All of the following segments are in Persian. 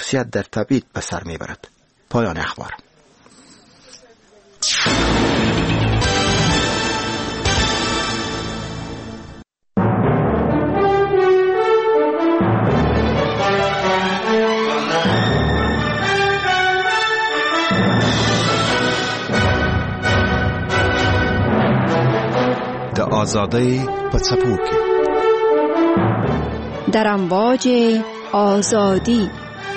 حساسیت در تبعید به سر میبرد. پایان اخبار. د آزادی په څپو کې در امواج آزادی.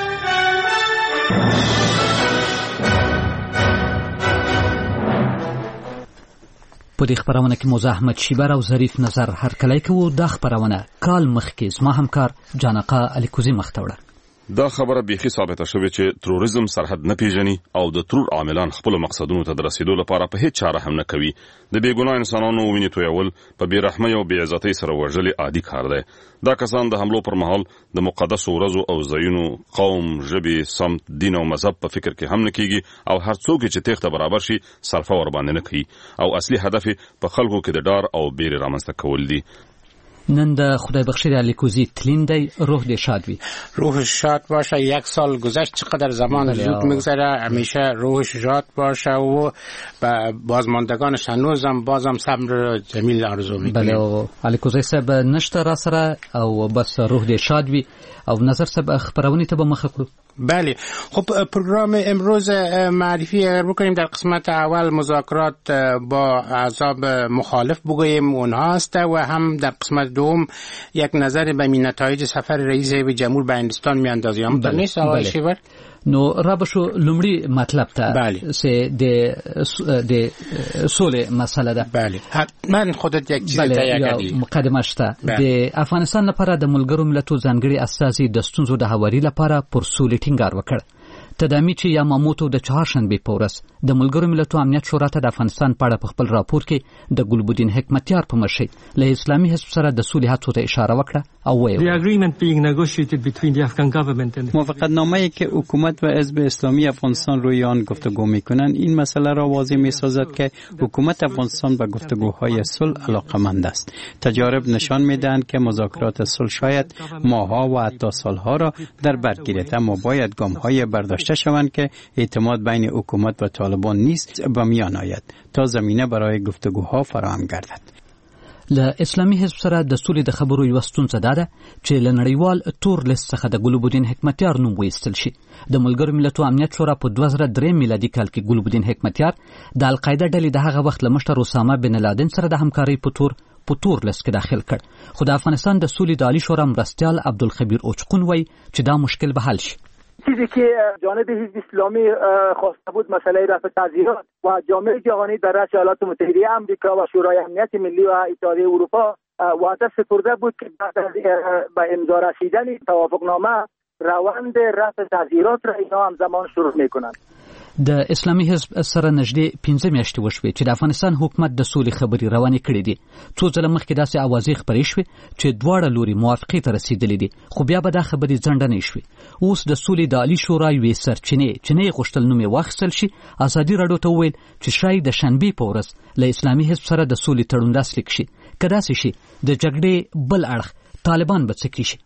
په دې خبرونه کې موزه احمد شیبر او ظریف نظر هرکلی کوو. دا خبرونه کال مخکې زما همکار جانقه علي کوزي مخته وړه. دا خبره بیخي ثابته شوې چې تروریزم سرحد نه پیژني او د ترور عاملان خپل مقصدونو ته د رسیدو لپاره په هیڅ چاره هم نه کوي. د بیګناه انسانانو وینې تویول په بیرحمۍ او بېعزتۍ سره وژل عادي کار دی. دا کسان د حملو پر مهال د مقدسو ورځو او ځایونو، قوم، ژبې، سمت، دین او مذهب په فکر کې هم نه کیږي او هر څوک چې تېښته برابر شي صرفه ور باندې نه کوي او اصلي هدف په خلکو کې د ډار او بیرې رامنځته کول دي. نن د خدای بخشید علی کوزی تلین دی. روح دې شاد وي. روح شاد باشه. یک سال گذشت چقدر زمان زود میگذره. همیشه روحش شاد باشه و بازماندگانش هنوزم بازم صبر جمیل آرزو میکنیم. بله علی کوزی صاحب نشته را سره او بس روح دې شاد وي او نظر صاحب خبرونه ته به مخ کړو. بله خب پروگرام امروز معرفی اگر بکنیم در قسمت اول مذاکرات با احزاب مخالف بگوییم اونها هست و هم در قسمت دوم یک نظر به نتایج سفر رئیس جمهور به هندوستان میاندازیم. بله. نیست آقای شیبر؟ نو رابشو لومړی مطلب ته سه د سولې مسله ده. بله من خودت یک چیز تایید کردی. مقدمه شته. د افغانستان لپاره د ملګرو ملتونو ځانګړي استازي د ستونزو د هواري لپاره پر سولې ټینګار وکړ. تدامیچی یاماموتو د چهارشنبه په ورځ د ملګرو ملتونو امنیت شورا ته د افغانستان په اړه په خپل راپور کې د ګلبدین حکمتیار په مشرۍ له اسلامي حزب سره د سولې هڅو ته اشاره وکړه او ویل موافقتنامه‌ای که حکومت و حزب اسلامی افغانستان روی آن گفتگو می‌کنند این مسئله را واضح می‌سازد که حکومت افغانستان به گفتگوهای صلح علاقه‌مند است. تجارب نشان می‌دهند که مذاکرات صلح شاید ماه‌ها و حتی سال‌ها را در بر گیرد، اما باید گام‌های برداشته شوند که اعتماد بین حکومت و طالبان نیست به میان آید تا زمینه برای گفتگوها فراهم گردد. له اسلامي حزب سره د سولې د خبرو یو ستونزه ده چې له نړیوال تور لیست څخه د ګلبدین حکمتیار نوم وایستل شي. د ملګرو ملتونو امنیت شورا په 2003 میلادي کال کې ګلبدین حکمتیار د القاعده ډلې د هغه وخت له مشر اسامه بن لادن سره د همکارۍ په تور لیست کې داخل کړ. خو د افغانستان د سولې د عالی شورا مرستیال عبدالخبیر اوچقون وایي چې دا مشکل به حل شي. چیزی که جانب حزب اسلامی خواسته بود مسئله رفع تعزیرات و جامعه جهانی در رأس ایالات متحده آمریکا و شورای امنیت ملی و اتحادیه اروپا وعده سپرده بود که بعد از به امضا رسیدن توافقنامه روند رفع تعزیرات را اینا همزمان شروع میکنند. د اسلامي حزب سره نږدې 15 میاشتې وشوې چې د افغانستان حکومت د سولې خبري روانې کړې دي. څو ځله مخکې داسې اوازې خبرې شوې چې دواړه لوري موافقې ته رسیدلې دي، خو بیا به دا خبرې ځنډنې شوې. اوس د سولې د عالی شورا یوې سرچینې چې نه غوښتل نوم یې واخیستل شي ازادي راډیو ته وویل چې شاید د شنبې په ورځ له اسلامي حزب سره د سولې تړون لاسلیک شي. که داسې شي د جګړې بل اړخ طالبان به څه کړي شي.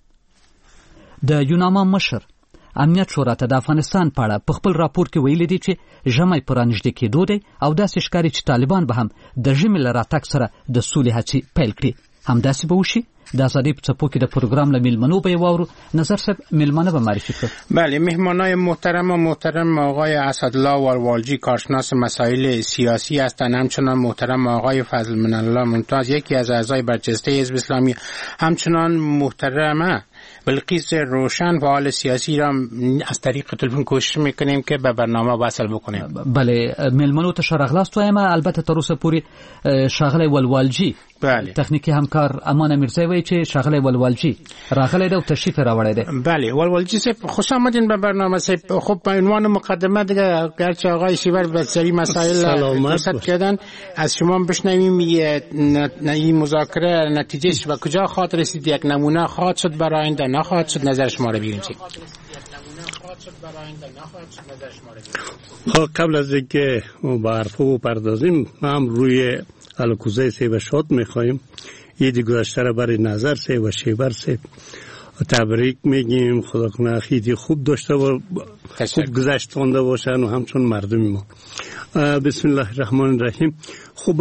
د یوناما مشر امنیت شورا ته د افغانستان په اړه په خپل راپور کې ویلي دي چې ژمی پر نږدې کېدو دی او داسې ښکاري چې طالبان به هم د ژمي له راتګ سره د سولې هڅې پیل کړي. همداسې به وشي. د ازادۍ په څپو کې د پروګرام له میلمنو به یې واورو. نظر صاحب میلمانه به معرفي کړو. بله مهمانای محترم آقای اسدالله والوالجی کارشناس مسائل سیاسی هستند، همچنان محترم آقای فضل من الله ممتاز یکی از اعضای برجسته حزب اسلامی، همچنان محترمه بلقیس روشن فعال سیاسی را از طریق تلفن کوشش میکنیم که به برنامه وصل بکنیم. بله میلمنو ته شرغلاست وایم. البته تر اوسه پورې شاغلی والوالجی بله تخنیکی همکار امان میرزایی وایي چې شاغلی والوالجی راغلی دی او تشریف راوړی دی. بله والوالجی صاحب خوش آمدین به برنامه صاحب. خب به عنوان مقدمه دیگه گرچه آقای شیور به سری مسائل فرصت کردن از شما بشنویم این مذاکره نتیجهش و کجا خواهد رسید، یک نمونه خواهد شد برای آینده نخواهد شد، نظر شما رو بگیریم چی؟ قبل از اینکه با حرفو پردازیم هم روی الکوزه سی و شاد میخوایم یه دی گذشته را برای نظر سی و شیبر سی تبریک میگیم. خدا کنه خیلی خوب داشته و خوب گذشتانده باشن و همچون مردم ما. بسم الله الرحمن الرحیم. خب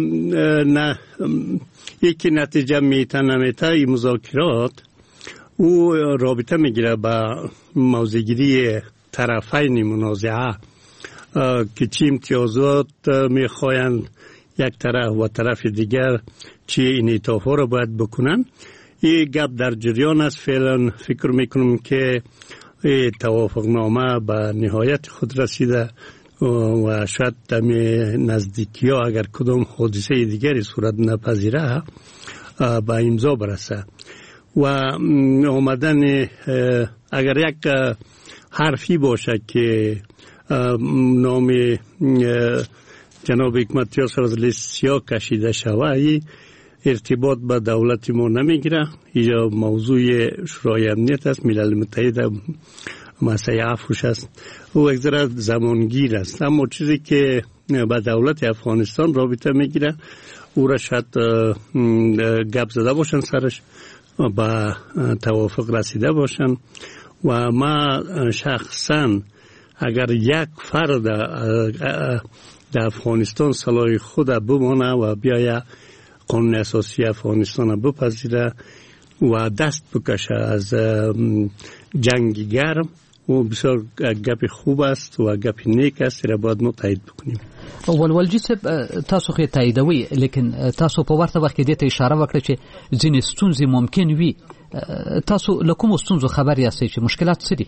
یکی نتیجه میته نمیته این مذاکرات او رابطه میگیره با موضع‌گیری طرفین منازعه که چی امتیازات میخواین یک طرف و طرف دیگر چی انعطاف ها رو باید بکنن. این گپ در جریان است. فعلا فکر میکنم که توافق نامه به نهایت خود رسیده و شاید در نزدیکی ها اگر کدام حادثه دیگری صورت نپذیره به امضا برسه و آمدن اگر یک حرفی باشه که نام جناب حکمتیار سر از لیست سیاه کشیده شود ارتباط به دولت ما نمیگیره. اینجا موضوع شورای امنیت است، ملل متحد مسئله عفوش است و یک ذره زمانگیر است. اما چیزی که به دولت افغانستان رابطه میگیره او را شاید گپ زده باشن سرش به توافق رسیده باشن و ما شخصا اگر یک فرد در افغانستان صلاح خود بمانه و بیایه قانون اساسی افغانستان بپذیره و دست بکشه از جنگ گرم و بسیار گپ خوب است و گپ نیک است را باید ما تایید بکنیم. ولولجی صاحب تاسو خو تاییدوي لیکن تاسو په ورته وخت کې دې ته اشاره وکړه چې ځینې ستونزې ممکن وي. تاسو له کومو ستونزو خبر یاستئ چې مشکلات څه دي؟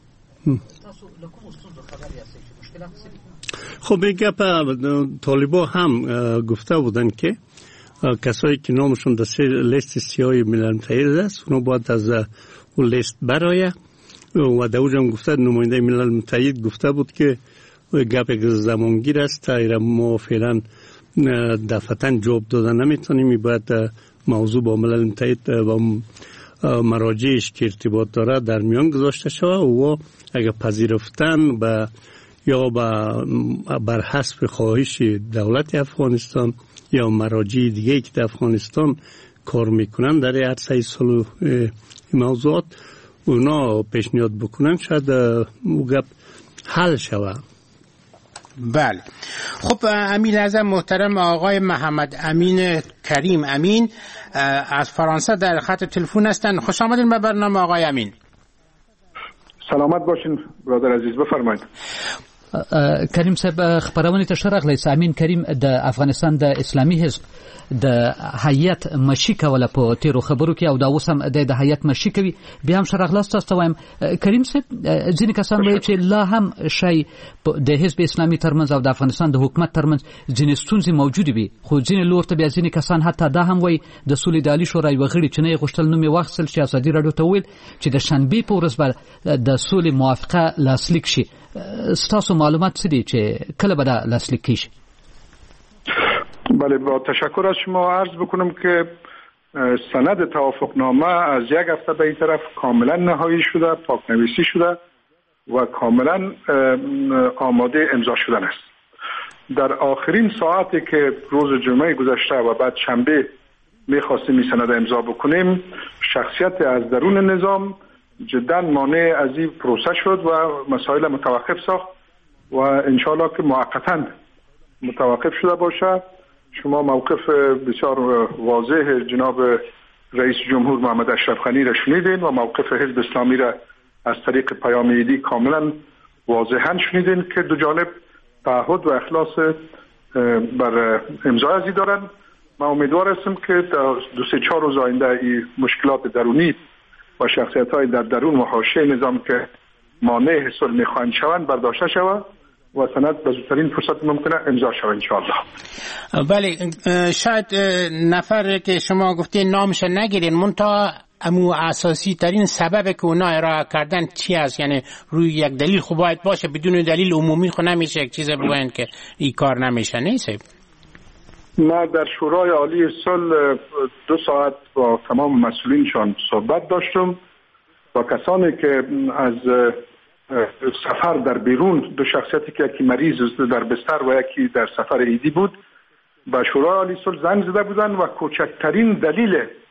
خب این گپ طالبا هم گفته بودن که کسایی که نامشون در لیست سیاه ملل متحد است اونا باید از اون لیست برایه و در اونجا هم گفته نماینده ملل متحد گفته بود که گپ زمانگیر است تا ما فعلا دفعتاً جواب دادن نمیتونیم. باید موضوع با ملل متحد و مراجعش که ارتباط داره در میان گذاشته شود و اگر پذیرفتن یا بر حسب خواهش دولت افغانستان یا مراجع دیگه که در افغانستان کار میکنن در عرصه صلح موضوعات اونا پیشنهاد بکنن شاید او گپ حل شود. بله. خب امیر اعظم محترم آقای محمد امین کریم امین از فرانسه در خط تلفن هستند. خوش آمدین به برنامه آقای امین. سلامت باشین برادر عزیز، بفرمایید. کریم صاحب خبرونه ته شرغلی امین کریم د افغانستان د اسلامي حزب د هیئت مشي کوله په تیرو خبرو کې او دا اوس هم د هیئت مشي کوي. بیا هم شرغلاست تاسو وایم کریم صاحب ځینې کسان وایي چې لا هم شی د حزب اسلامي ترمنځ او د افغانستان د حکومت ترمنځ ځینې ستونزې موجود وي، خو ځینې لور ته بیا ځینې کسان حتی دا هم وایي د سولې د عالی شورا یو غړي چې نه غوښتل نوم یې واخیستل چې ازادي راډیو ته ویل چې د شنبې په ورځ به د سولې موافقه لاسلیک شي. ستاسو معلومات څه دي چې کله به دا لاسلیک کیږي؟ بله، با تشکر از شما عرض بکنم که سند توافقنامه از یک هفته به این طرف کاملا نهایی شده، پاکنویسی شده و کاملا آماده امضا شدن است. در آخرین ساعتی که روز جمعه گذشته و بعد شنبه میخواستیم این سند امضا بکنیم، شخصیت از درون نظام جدا مانع از این پروسه شد و مسائل متوقف ساخت و انشاءالله که موقتا متوقف شده باشه. شما موقف بسیار واضح جناب رئیس جمهور محمد اشرف غنی را شنیدین و موقف حزب اسلامی را از طریق پیام ایدی کاملا واضحا شنیدین که دو جانب تعهد و اخلاص بر امضای ازی دارن. من امیدوار هستم که در 2-4 روز آینده این مشکلات درونی و شخصیت‌های در درون و حاشیه نظام که مانع صلح می‌خواهند شوند برداشته شود و سند به زودترین فرصت ممکنه امضا شود انشاءالله. بله، شاید نفر که شما گفتین نامش نگیرین، منتها امو اساسی ترین سبب که اونا ارائه کردن چی است؟ یعنی روی یک دلیل خوب باید باشه، بدون دلیل عمومی خود نمیشه یک چیز بگوین که این کار نمیشه. نیست؟ ما در شورای عالی صلح 2 ساعت با تمام مسئولینشان صحبت داشتم و کسانی که از سفر در بیرون، 2 شخصیتی که یکی مریض در بستر و یکی در سفر ایدی بود، به شورای عالی صلح زنگ زده بودن و کوچکترین دلیل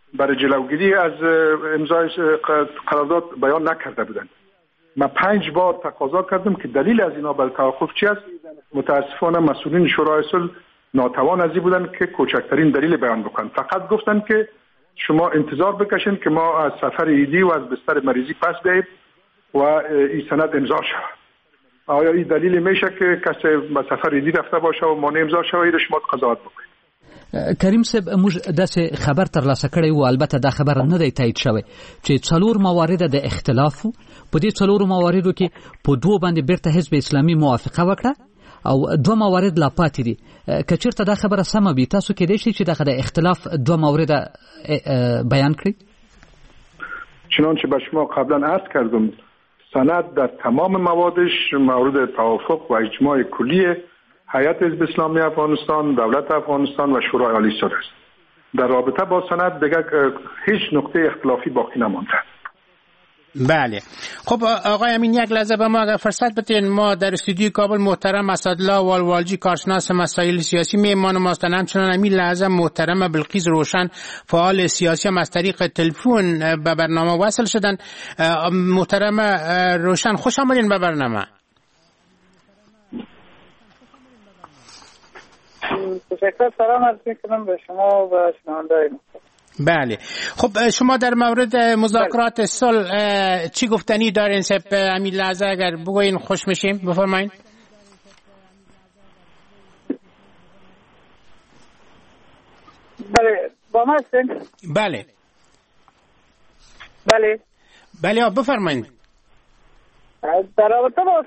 برای جلوگیری از امضای قرارداد بیان نکرده بودند. من 5 بار تقاضا کردم که دلیل از اینا برای توقف چی است. متاسفانه مسئولین شورای صلح ناتوان از این بودند که کوچکترین دلیل بیان بکنند. فقط گفتند که شما انتظار بکشین که ما از سفر ایدی و از بستر مریضی پس بیاییم و این سند امضا شود. آیا این دلیل میشه که کسی به سفر ایدی رفته باشه و مانع امضا شوه؟ این شما قضاوت بکنید. کریم صاحب موږ داسې خبر ترلاسه کړی و، البته دا خبر نه دی تایید شوی چې 4 موارد د اختلاف په دې 4 مواردو کې په 2 باندې بیرته حزب اسلامي موافقه وکړه او 2 موارد لا پاتې دي. که چېرته دا خبره سمه وي تاسو کېدای شي چې دغه د اختلاف 2 موارد بیان کړئ؟ چنانچه به شما قبلا عرض کردم سند در تمام موادش مورد توافق و اجماع کلی هیئت حزب اسلامی افغانستان، دولت افغانستان و شورای عالی صلح است. در رابطه با سند دیگر هیچ نقطه اختلافی باقی نمانده. بله. خب آقای امین یک لحظه به ما اگر فرصت بدین، ما در استودیوی کابل محترم اسدالله والوالجی کارشناس مسائل سیاسی میهمان ماست، همچنان همین لحظه محترم بلقیس روشن فعال سیاسی هم از طریق تلفن به برنامه وصل شدن. محترم روشن خوش آمدین به برنامه. تشکر، سلام عرض می‌کنم به شما و شنوندگان. بله. خب شما در مورد مذاکرات صلح چی گفتنی دارین؟ همین لحظه اگر بگوین خوش میشیم، بفرمایید. بله با ما هستین؟ بله بله بله بفرمایید. در رابطه با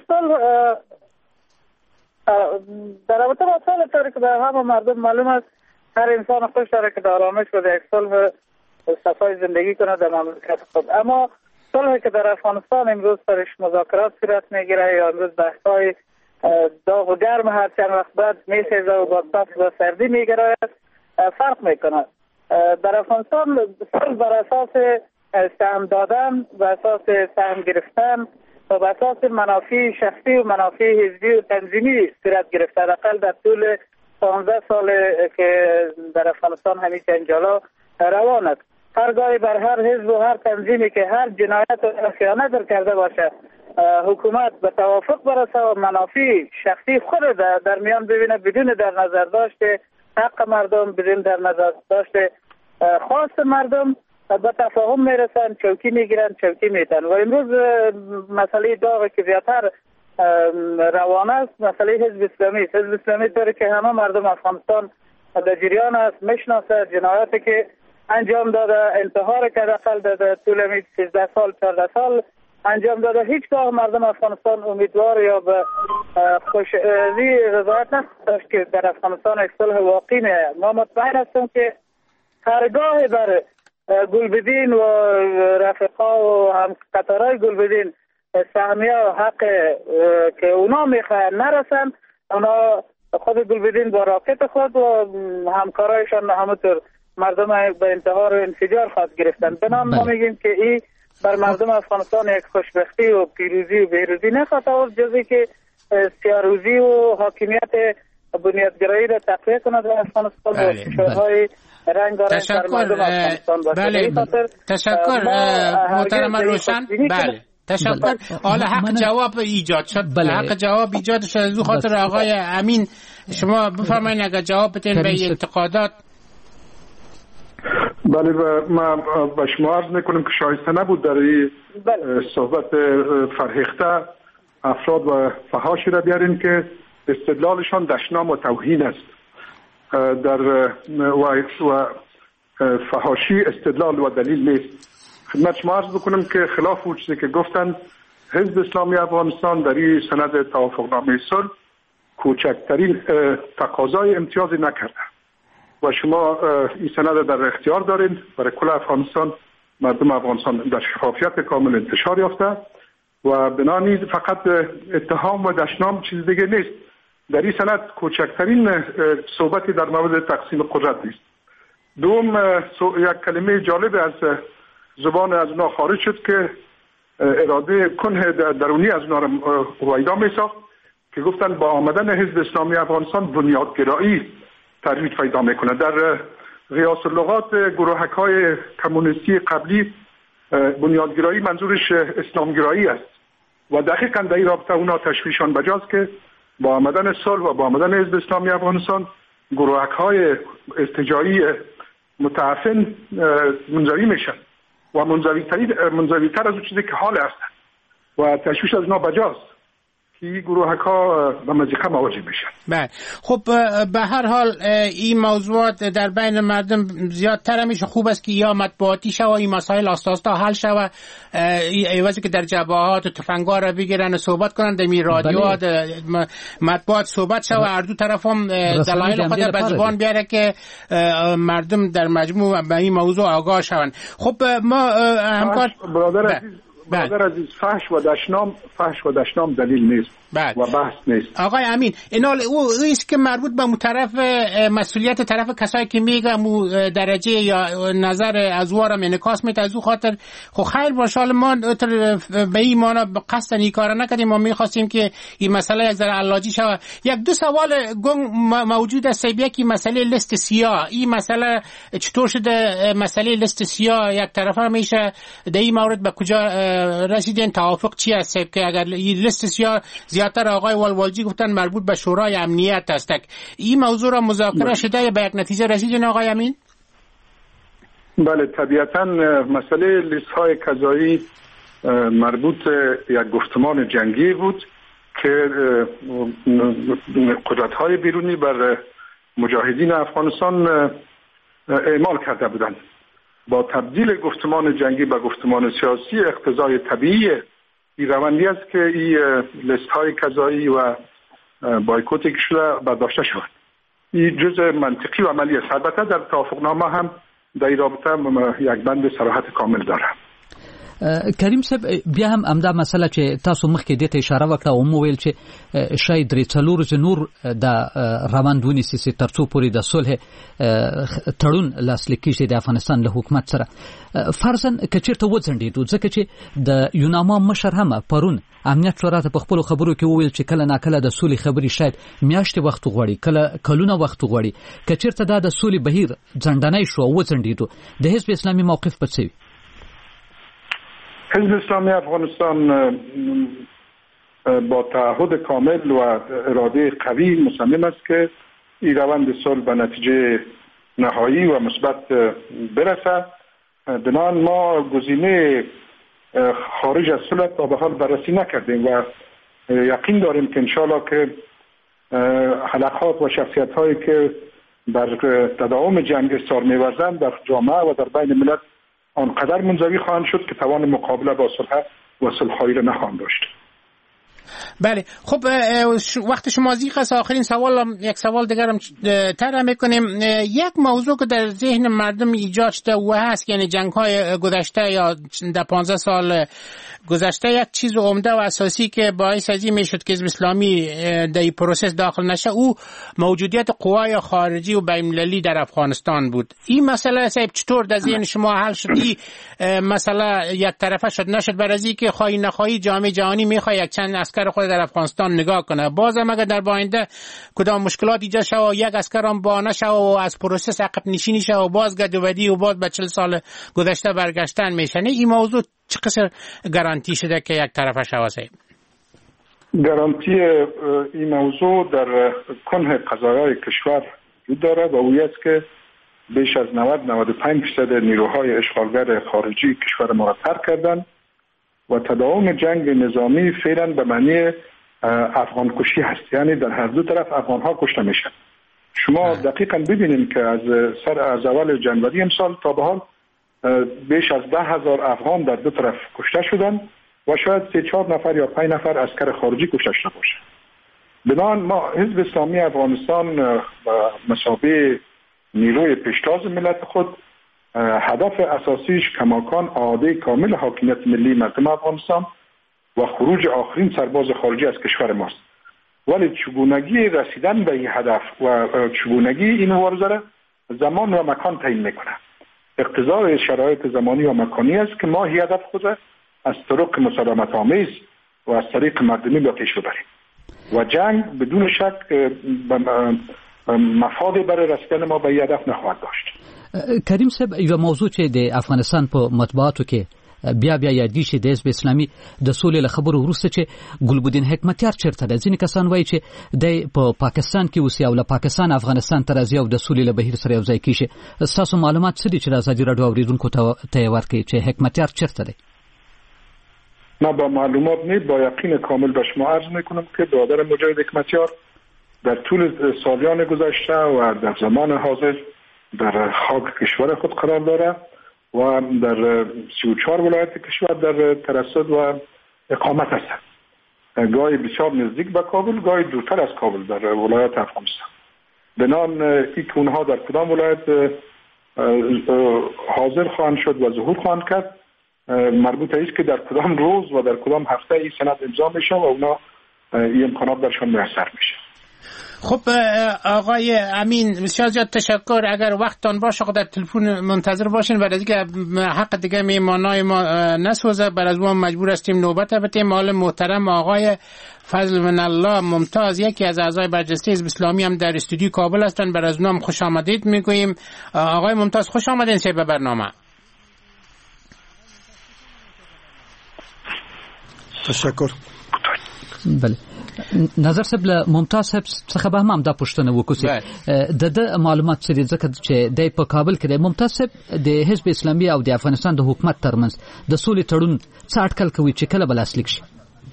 صلح طوری که به همه مردم معلوم است، هر انسان خوش داره که در آرامش و در یک صلح صفای زندگی کنه در مملکت خود. اما صلحی که در افغانستان امروز سرش مذاکرات صورت میگیره یا امروز بحث‌های داغ و گرم هر چند وقت بعد میخیزه و با صف و سردی میگیره فرق میکنه. در افغانستان صلح بر اساس سهم دادن، بر اساس سهم گرفتن و بر اساس منافع شخصی و منافع حزبی و تنظیمی صورت گرفته. حداقل در طول 15 سال که در افغانستان همین جنجالا روان است. هرگاهی بر هر حزب و هر تنظیمی که هر جنایت و خیانت کرده باشه حکومت به توافق برسه و منافع شخصی خود در میان ببینه بدون در نظر داشته حق مردم، بدون در نظر داشته خواست مردم، به تفاهم میرسن، چوکی میگیرن، چوکی میتن. و امروز مسئله داغی که زیادتر روان است مسئله حزب اسلامی است. حزب اسلامی داره که همه مردم افغانستان در جریان است، میشناسه جنایاتی که انجام داده، انتحار که حداقل در طول 13 سال 14 سال انجام داده. هیچگاه مردم افغانستان امیدوار یا به خوشی رضایت نداشت که در افغانستان یک صلح واقعی میاد. ما مطمئن هستم که هرگاه بر گلبدین و رفقا و هم قطارهای گلبدین سهمیه و حق که اونا میخواهن نرسن، اونا خود گلبدین با راکت خود و همکارایشان همونطور مردم به انتحار و انفجار خواهد گرفتن. بنام ما میگیم که این بر مردم افغانستان یک خوشبختی و پیروزی و بیروزی نخواهد آورد، جزی که سیاروزی و حاکمیت بنیادگرایی را تقویه کند در افغانستان و فشارهای رنگارنگ بر مردم افغانستان باشه. بله. تشکر محترم روشن. بله تشکر. حالا حق جواب ایجاد شد. بله. حق جواب ایجاد شد از خاطر آقای امین. شما بفرمایید اگر جواب بدین به انتقادات. بله من با شما عرض میکنم که شایسته نبود در این صحبت فرهیخته افراد و فحاشی را بیارین که استدلالشان دشنام و توهین است. در و فحاشی استدلال و دلیل نیست. خدمت شما عرض بکنم که خلاف اون چیزی که گفتن حزب اسلامی افغانستان در این سند توافقنامه صلح کوچکترین تقاضای امتیازی نکرده و شما این سند در اختیار دارین. برای کل افغانستان مردم افغانستان در شفافیت کامل انتشار یافته و بنابراین فقط اتهام و دشنام چیز دیگه نیست. در این سند کوچکترین صحبتی در مورد تقسیم قدرت نیست. دوم یک کلمه جالب از زبان از اونا خارج شد که اراده کنه درونی از اونا را ویدا می ساخت که گفتن با آمدن حزب اسلامی افغانستان بنیادگرایی ترویج پیدا میکنه. در قیاس اللغات گروهک‌های کمونیستی قبلی بنیادگرایی منظورش اسلامگرایی است و دقیقاً در این رابطه اونا تشویشان بجاست که با آمدن صلح و با آمدن حزب اسلامی افغانستان گروهک‌های ارتجاعی متعفن منزوی میشن و منزوی‌تر از اون چیزی که حال هستند و تشویش از اونا بجاست که این گروهک‌ها به مضیقه مواجه میشن. بله خب به هر حال این موضوعات در بین مردم زیادتر میشه. خوب است که یا مطبوعاتی شوه این مسائل آستا حل شوه، ایوازی که در جبهات و تفنگ‌ها را بگیرن و صحبت کنن در می رادیو مطبوعات صحبت شوه، هر دو طرف هم دلایل خود به زبان بیاره که مردم در مجموع به این موضوع آگاه شوند. خب ما همکار برادر عزیز فحش و دشنام دلیل نیست و بحث نیست. آقای امین اینال او است که مربوط به طرف مسئولیت طرف کسایی که میگه درجه یا نظر از وارم انعکاس میده. از او خاطر خب خیر باشه، ما به این معنا قصد این کارا نکردیم، ما میخواستیم که این مسئله یک ذره علاجی شود. یک دو سوال موجود است. یکی مسئله لیست سیاه، این مسئله چطور شده مسئله لیست سیاه یک طرفه میشه؟ در این مورد به کجا رسیدین؟ توافق چی است که اگر این لیست سیاه زیادتر آقای والوالجی گفتن مربوط به شورای امنیت است، این موضوع را مذاکره شده به یک نتیجه رسیدین آقای امین؟ بله طبیعتا مسئله لیست های قضایی مربوط یک گفتمان جنگی بود که قدرت های بیرونی بر مجاهدین افغانستان اعمال کرده بودند. با تبدیل گفتمان جنگی به گفتمان سیاسی اقتضای طبیعی این روندی است که این لیست های قضایی و بایکوتی که شده برداشته شود. این جزء منطقی و عملی است. البته در توافقنامه هم در این رابطه یک بند صراحت کامل داره. کریم صاحب بیا هم امدا مسله چې تاسو مخکې دې ته اشاره وکړه او مو ویل چې شاید درې څلور نور د روند ونیسي ترڅو پورې د صلح تړون لاسلیک کیږي د افغانستان له حکومت سره. فرضاً کچیرته وځنډېدو ځکه چې د یوناما مشر هم پرون امنیت شورا ته په خپل خبرو کې وویل چې کله ناکله د صلح خبري شاید میاشتې وخت غوړي کلونه وخت غوړي. کچیرته دا د صلح بهیر ځنډنۍ شو او وځنډېدو د حزب اسلامي موقف په څه؟ حزب اسلامی افغانستان با تعهد کامل و اراده قوی مصمم است که این روند صلح به نتیجه نهایی و مثبت برسد. بنابراین ما گزینه خارج از صلح تا به حال بررسی نکردیم و یقین داریم که انشالله که حلقات و شخصیت هایی که بر تداوم جنگ اصرار می‌ورزند در جامعه و در بین ملت آنقدر منزوی خواهند شد که توان مقابله با صلح و صلح‌خواهی را نخواهند داشت. بله خب وقت شما زیق است. آخرین سوال یک سوال دیگر هم طرح میکنیم. یک موضوع که در ذهن مردم ایجاد شده و هست یعنی جنگ‌های گذشته یا در 15 سال گذشته یک چیز عمده و اساسی که باعث از این میشد که حزب اسلامی در این پروسس داخل نشه او موجودیت قوای خارجی و بین‌المللی در افغانستان بود. این مسئله صاحب چطور در ذهن شما حل شد؟ این مسئله یک طرفه شد نشد برای که خواهی نخواهی جامعه جهانی میخواد یک چند اسکر خود در افغانستان نگاه کنه. باز هم اگر در آینده کدام مشکلات ایجاد شه و یک اسکر هم با نشه و از پروسس عقب نشینی شه و باز گدودی و باز به 40 سال گذشته برگشتن میشن، این موضوع چقدر گارانتی شده که یک طرفه شوه؟ گارانتی این موضوع در کنه قضایای کشور وجود داره و او است که بیش از 90-95% نیروهای اشغالگر خارجی کشور ما را ترک کردند و تداوم جنگ نظامی فعلا به معنی افغان کشی هست، یعنی در هر دو طرف افغان ها کشته میشن. شما دقیقاً ببینید که از اول جنوری امسال تا به حال بیش از 10,000 افغان در دو طرف کشته شدند و شاید 3-4 نفر یا 5 نفر عسکر خارجی کشته شده باشه. بنابراین ما حزب اسلامی افغانستان به مثابه نیروی پیشتاز ملت خود هدف اساسیش کماکان اعاده کامل حاکمیت ملی مردم افغانستان و خروج آخرین سرباز خارجی از کشور ماست. ولی چگونگی رسیدن به این هدف و چگونگی این مبارزه زمان و مکان تعیین میکنه. اقتضای شرایط زمانی و مکانی است که ما هدف خود از طرق مسالمت آمیز و از طریق مردمی به پیش ببریم و جنگ بدون شک مفاد برای رسیدن ما به هدف نخواهد داشت. کریم صاحب یو موضوع چې د افغانستان په مطبوعاتو کې بیا یادی شي د حزب اسلامي د سولې له خبرو وروسته چې ګلبدین حکمتیار چیرته ده. ځینې کسان وایي چې د پاکستان کې اوسي او له پاکستان افغانستان ته راځي او د سولې له بهیر سره یو ځای کیږي. تاسو معلومات څه دي چې ازادي راډیو اوریدونکو ته ورکړي چې حکمتیار چیرته ده؟ نه با معلومات نه، با یقین کامل به شما عرض میکنم که برادر مجاهد حکمتیار در طول سالیان گذشته و در زمان حاضر در خاک کشور خود قرار داره و در 34 ولایت کشور در ترصد و اقامت هستند. گاهی بسیار نزدیک به کابل، گاهی دورتر از کابل در ولایت افغانستان. بنان این که اونها در کدام ولایت حاضر خواهند شد و ظهور خواهند کرد مربوط است که در کدام روز و در کدام هفته این سند امضا میشه و اونا این امکانات برشان میسر میشه. خب آقای امین بسیار زیاد تشکر. اگر وقتتان باشه در تلفن منتظر باشین، بعد از اینکه حق دیگه میهمانای ما نسوزه بر از ما مجبور هستیم نوبت بدیم. حال محترم آقای فضل من الله ممتاز، یکی از اعضای برجسته حزب اسلامی هم در استودیو کابل هستند، بر از اونها خوش آمدید میگوییم. آقای ممتاز خوش آمدین به برنامه. تشکر. بله نظر صاحب له ممتاز صاحب څخه به هم دا پوښتنه وکړو د معلومات څه دي، ځکه چې د په کابل کې د ممتاز صاحب د حزب اسلامي او د افغانستان د حکومت ترمنځ د سولې تړون څه اټکل کوي چې کله به لاسلیک شي؟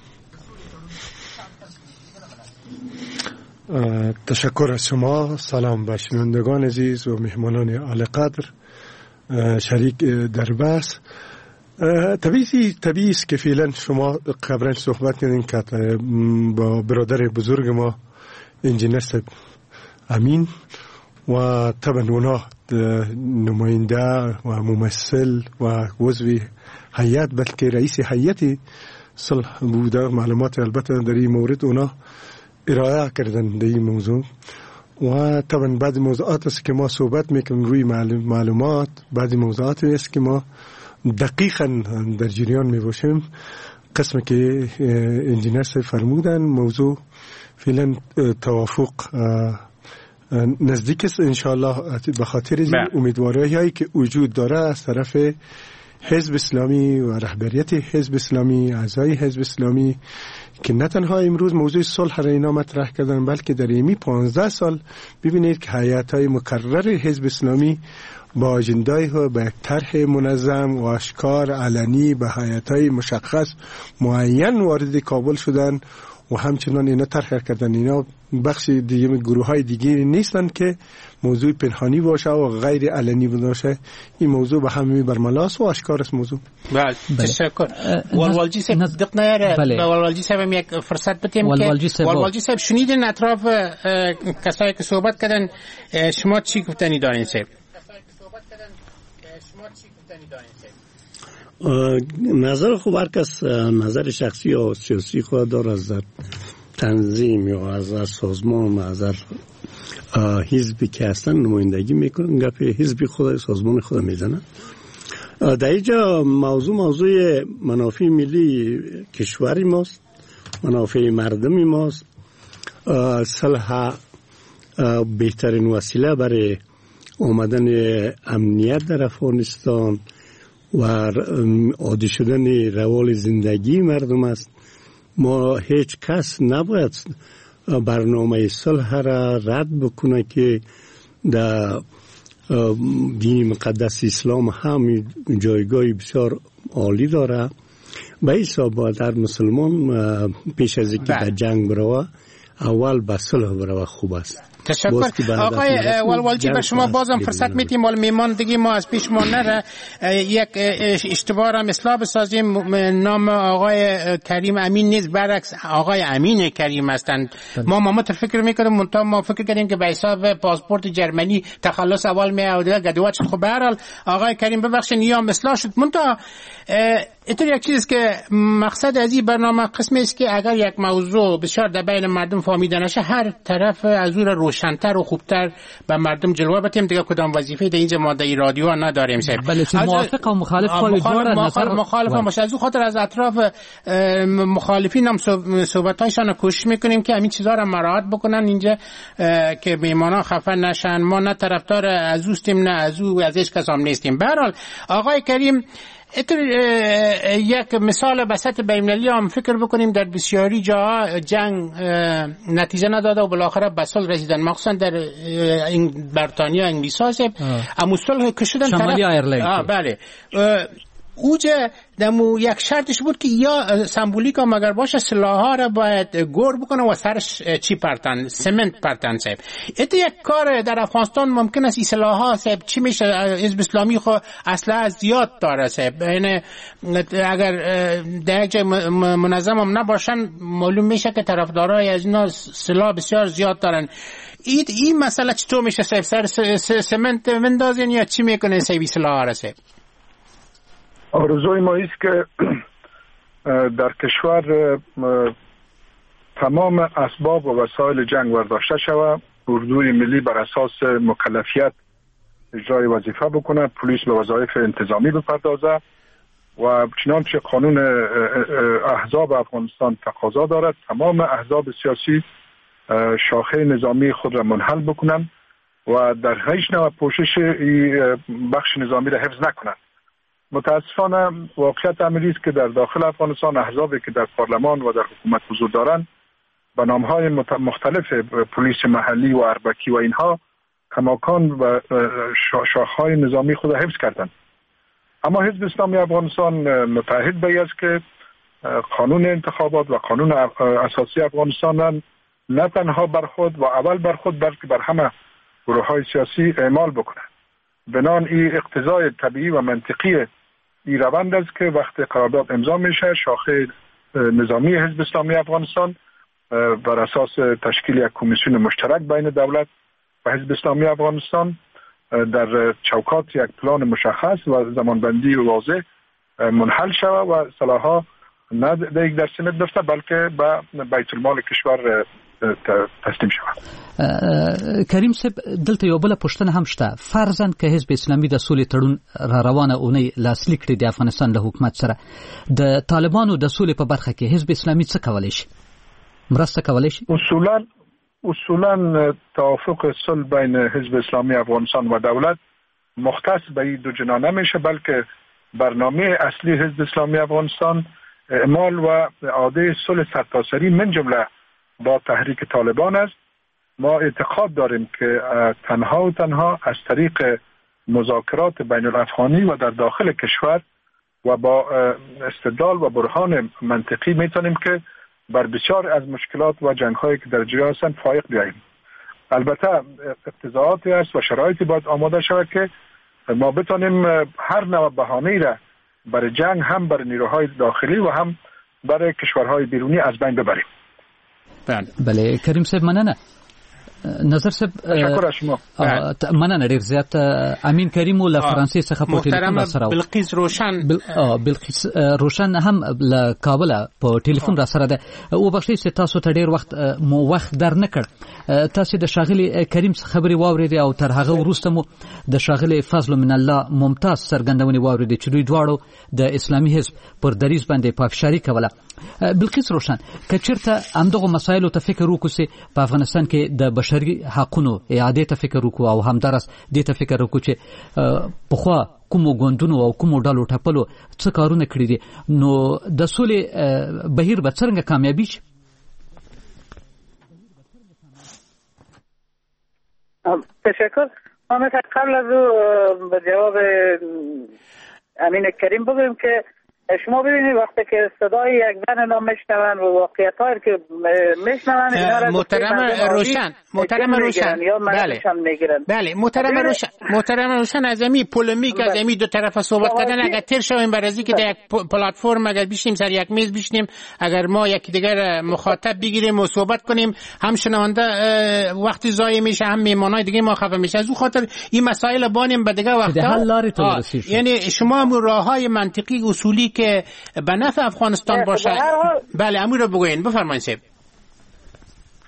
تشکر از شما. سلام به شنوندگان عزیز و مهمانان اعلی قدر شریک در بحث. طبیعی است که فعلا شما قبلا صحبت کردین که با برادر بزرگ ما انجینر امین و طبعا اونا نماینده و ممثل و عضو هیئت بلکه رئیس هیئت صلح بوده. معلومات البته در این مورد اونا ارائه کردن در این موضوع و طبعا بعض موضوعات است که ما صحبت میکنیم روی معلومات، بعضی موضوعات است که ما دقیقاً در جریان می باشیم. قسم که انجینر صاحب فرمودن موضوع فعلا توافق نزدیک است انشاءالله، به خاطر امیدواری‌هایی که وجود داره از طرف حزب اسلامی و رهبریت حزب اسلامی، اعضای حزب اسلامی که نه تنها امروز موضوع صلح را اینا مطرح کردن بلکه در ایمی 15 سال ببینید که هیئت‌های مکرر حزب اسلامی با اجندای ها به یک طرح منظم و آشکار علنی به هیئت‌های مشخص معین وارد کابل شدن و همچنان اینا طرح کردن. اینا بخش دیگه گروه‌های دیگه نیستن که موضوع پنهانی باشه و غیر علنی باشه. این موضوع به همه برملاس و آشکار است موضوع. بله تشکر. والوالجی صاحب دقت نیاره. به والوالجی صاحب هم یک فرصت بدیم که والوالجی صاحب شنیدین اطراف کسایی که صحبت کردن، شما چی گفتنی دارین صاحب؟ نظر خوب هر کس نظر شخصی یا سیاسی خود داره، از تنظیم یا از سازمان و از حزبی که هستن نمایندگی میکنن، گپ حزبی خود سازمان خود میزنن. در اینجا موضوع منافع ملی کشوری ماست، منافع مردمی ماست. صلح بهترین وسیله برای آمدن امنیت در افغانستان و عادی شدن روال زندگی مردم است. ما هیچ کس نباید برنامه صلح را رد بکنه که در دین مقدس اسلام هم جایگاهی بسیار عالی داره. به حساب باید هر مسلمان پیش از اینکه به جنگ بروه اول به صلح بروه خوب است. تشکر. آقای والوالجی به شما بازم فرصت میتیم، ولی میمان دیگه ما از پیش ما نره یک اشتباه را اصلاح بسازیم. نام آقای کریم امین نیست، برعکس آقای امین کریم هستند. ما فکر میکنیم ما فکر کردیم که به حساب پاسپورت جرمنی تخلص اول میاد گدوات شد. خب به هر حال آقای کریم ببخشید نیام اصلاح شد. منتها اینطور یک چیز که مقصد از این برنامه قسمی است که اگر یک موضوع بسیار در بین مردم فهمیده نشه هر طرف از او روشن‌تر و خوبتر به مردم جلوه بدیم. دیگه کدام وظیفه در اینجا ما در رادیو نداریم صاحب. بله موافق و مخالف مخالف باشه. از اون خاطر از اطراف مخالفین هم صحبت‌هایشان کوشش میکنیم که همین چیزا را مراعات بکنن اینجا که میهمانان خفه نشن. ما نه طرفدار از اوستیم نه از او از هیچ کس هم نیستیم. به هر حال آقای کریم یک مثال بسط بین‌المللی هم فکر بکنیم. در بسیاری جاها جنگ نتیجه نداده و بالاخره به صلح رسیدن، مخصوصا در بریتانیا انگلیس ها اما صلح که شدن شمالی آیرلند. بله اوجه دمو یک شرطش بود که یا سمبولیک هم اگر باشه سلاح‌ها را باید گور بکنه و سرش چی پرتن، سمنت پرتن صاحب. ایت یک کار در افغانستان ممکن است این سلاح‌ها صاحب چی میشه؟ حزب اسلامی خو اسلحه زیاد داره صاحب، یعنی اگر در یک جای منظم هم نباشن معلوم میشه که طرفدارای از اینا سلاح بسیار زیاد دارن. این مسئله چطور میشه صاحب؟ سر سمنت مندازین یا چی میکنن صاحب سلاح‌ها را صاحب؟ آرزوی ما است که در کشور تمام اسباب و وسایل جنگ برداشته شود، اردوی ملی بر اساس مکلفیت اجرای وظیفه بکنه، پلیس به وظایف انتظامی بپردازه و چنانچه قانون احزاب افغانستان تقاضا دارد تمام احزاب سیاسی شاخه نظامی خود را منحل بکنن و در هیچ نوع پوشش بخش نظامی را حفظ نکنند. متاسفانه واقعیت عملی است که در داخل افغانستان احزابی که در پارلمان و در حکومت حضور دارند به نامهای مختلف پلیس محلی و اربکی و اینها کماکان و شاخهای نظامی خود حفظ کردند. اما حزب اسلامی افغانستان متعهد به است که قانون انتخابات و قانون اساسی افغانستان نه تنها بر خود و اول بر خود بلکه بر همه گروه‌های سیاسی اعمال بکنه. بنان این اقتضای طبیعی و منطقی این روند است که وقتی قرارداد امضا میشه شاخه نظامی حزب اسلامی افغانستان بر اساس تشکیل یک کمیسیون مشترک بین دولت و حزب اسلامی افغانستان در چوکات یک پلان مشخص و زمانبندی واضح منحل شود و سلاح‌ها نه در سمت دفته بلکه به بیت المال کشور تسلیم شود. کریم صاحب دلته یو بل پښتنه هم شته، فرضاً که حزب اسلامي د سولې تړون را روانه اونۍ لاسلیک کړي د افغانستان له حکومت سره، د طالبانو د سولې په برخه کې حزب اسلامي څه کولی شي؟ مرسته کولی شي؟ اصولاً توافق صلح بین حزب اسلامی افغانستان و دولت مختص به این دو جناح نمیشه، بلکه برنامه اصلی حزب اسلامی افغانستان اعمال و اعاده صلح سرتاسری من جمله با تحریک طالبان است. ما اعتقاد داریم که تنها و تنها از طریق مذاکرات بین الافغانی و در داخل کشور و با استدلال و برهان منطقی میتونیم که بر بسیار از مشکلات و جنگ‌هایی که در جریان هستند فائق بیاییم. البته اقتضاعاتی است و شرایطی باید آماده شود که ما بتونیم هر نوع بهانه‌ای را برای جنگ هم برای نیروهای داخلی و هم برای کشورهای بیرونی از بین ببریم. بله کریم صاحب مننه. نظر صاحب تشکر شما. مننه ډیر زیات. امین کریم له فرانسې څخه په ټلیفون سره بلقیس روشن هم له کابل په ټلیفون را سره ده. او بخښئ چې تاسو ته ډیر وخت در نه کړ. تاسو د شاغلی کریم خبري واورېدې او تر هغه وروسته مو د شاغلی فضل من الله ممتاز څرګندونې واورېدې چې دوی دواړو د اسلامي حزب پر دریځ باندې پافشاری کوله. بلقیس روشن که چیرته همدغه مسایلو ته فکر وکړو په افغانستان کې د بشري حقوقو اعاده ته فکر وکړو او همدارس دې ته فکر وکړو چې پخوا کومو ګوندونو او کومو ډلو ټپلو څه کارونه کړی دي، نو د سولې بهیر به څنګه کامیابی شي؟ تشکر. ما قبل از به جواب امین کریم بگویم که شما ببینید وقتی که صدای یک زن را میشنون و واقعیت‌هایی که میشنون محترم روشن بله محترم روشن از امی پولمیک از امی دو طرف صحبت کردن اگر تیر شویم بر ازی که در یک پلتفرم اگر بشینیم سر یک میز بشینیم اگر ما یکی دیگر مخاطب بگیریم و صحبت کنیم هم شنونده وقتی ضایع میشه هم میهمانای دیگه ما خفه میشه. از اون خاطر این مسائل بانیم به دیگه وقتا یعنی شما راههای منطقی اصولی که به نفع افغانستان باشه. بله امیر رو بگوین. بفرمایید صاحب.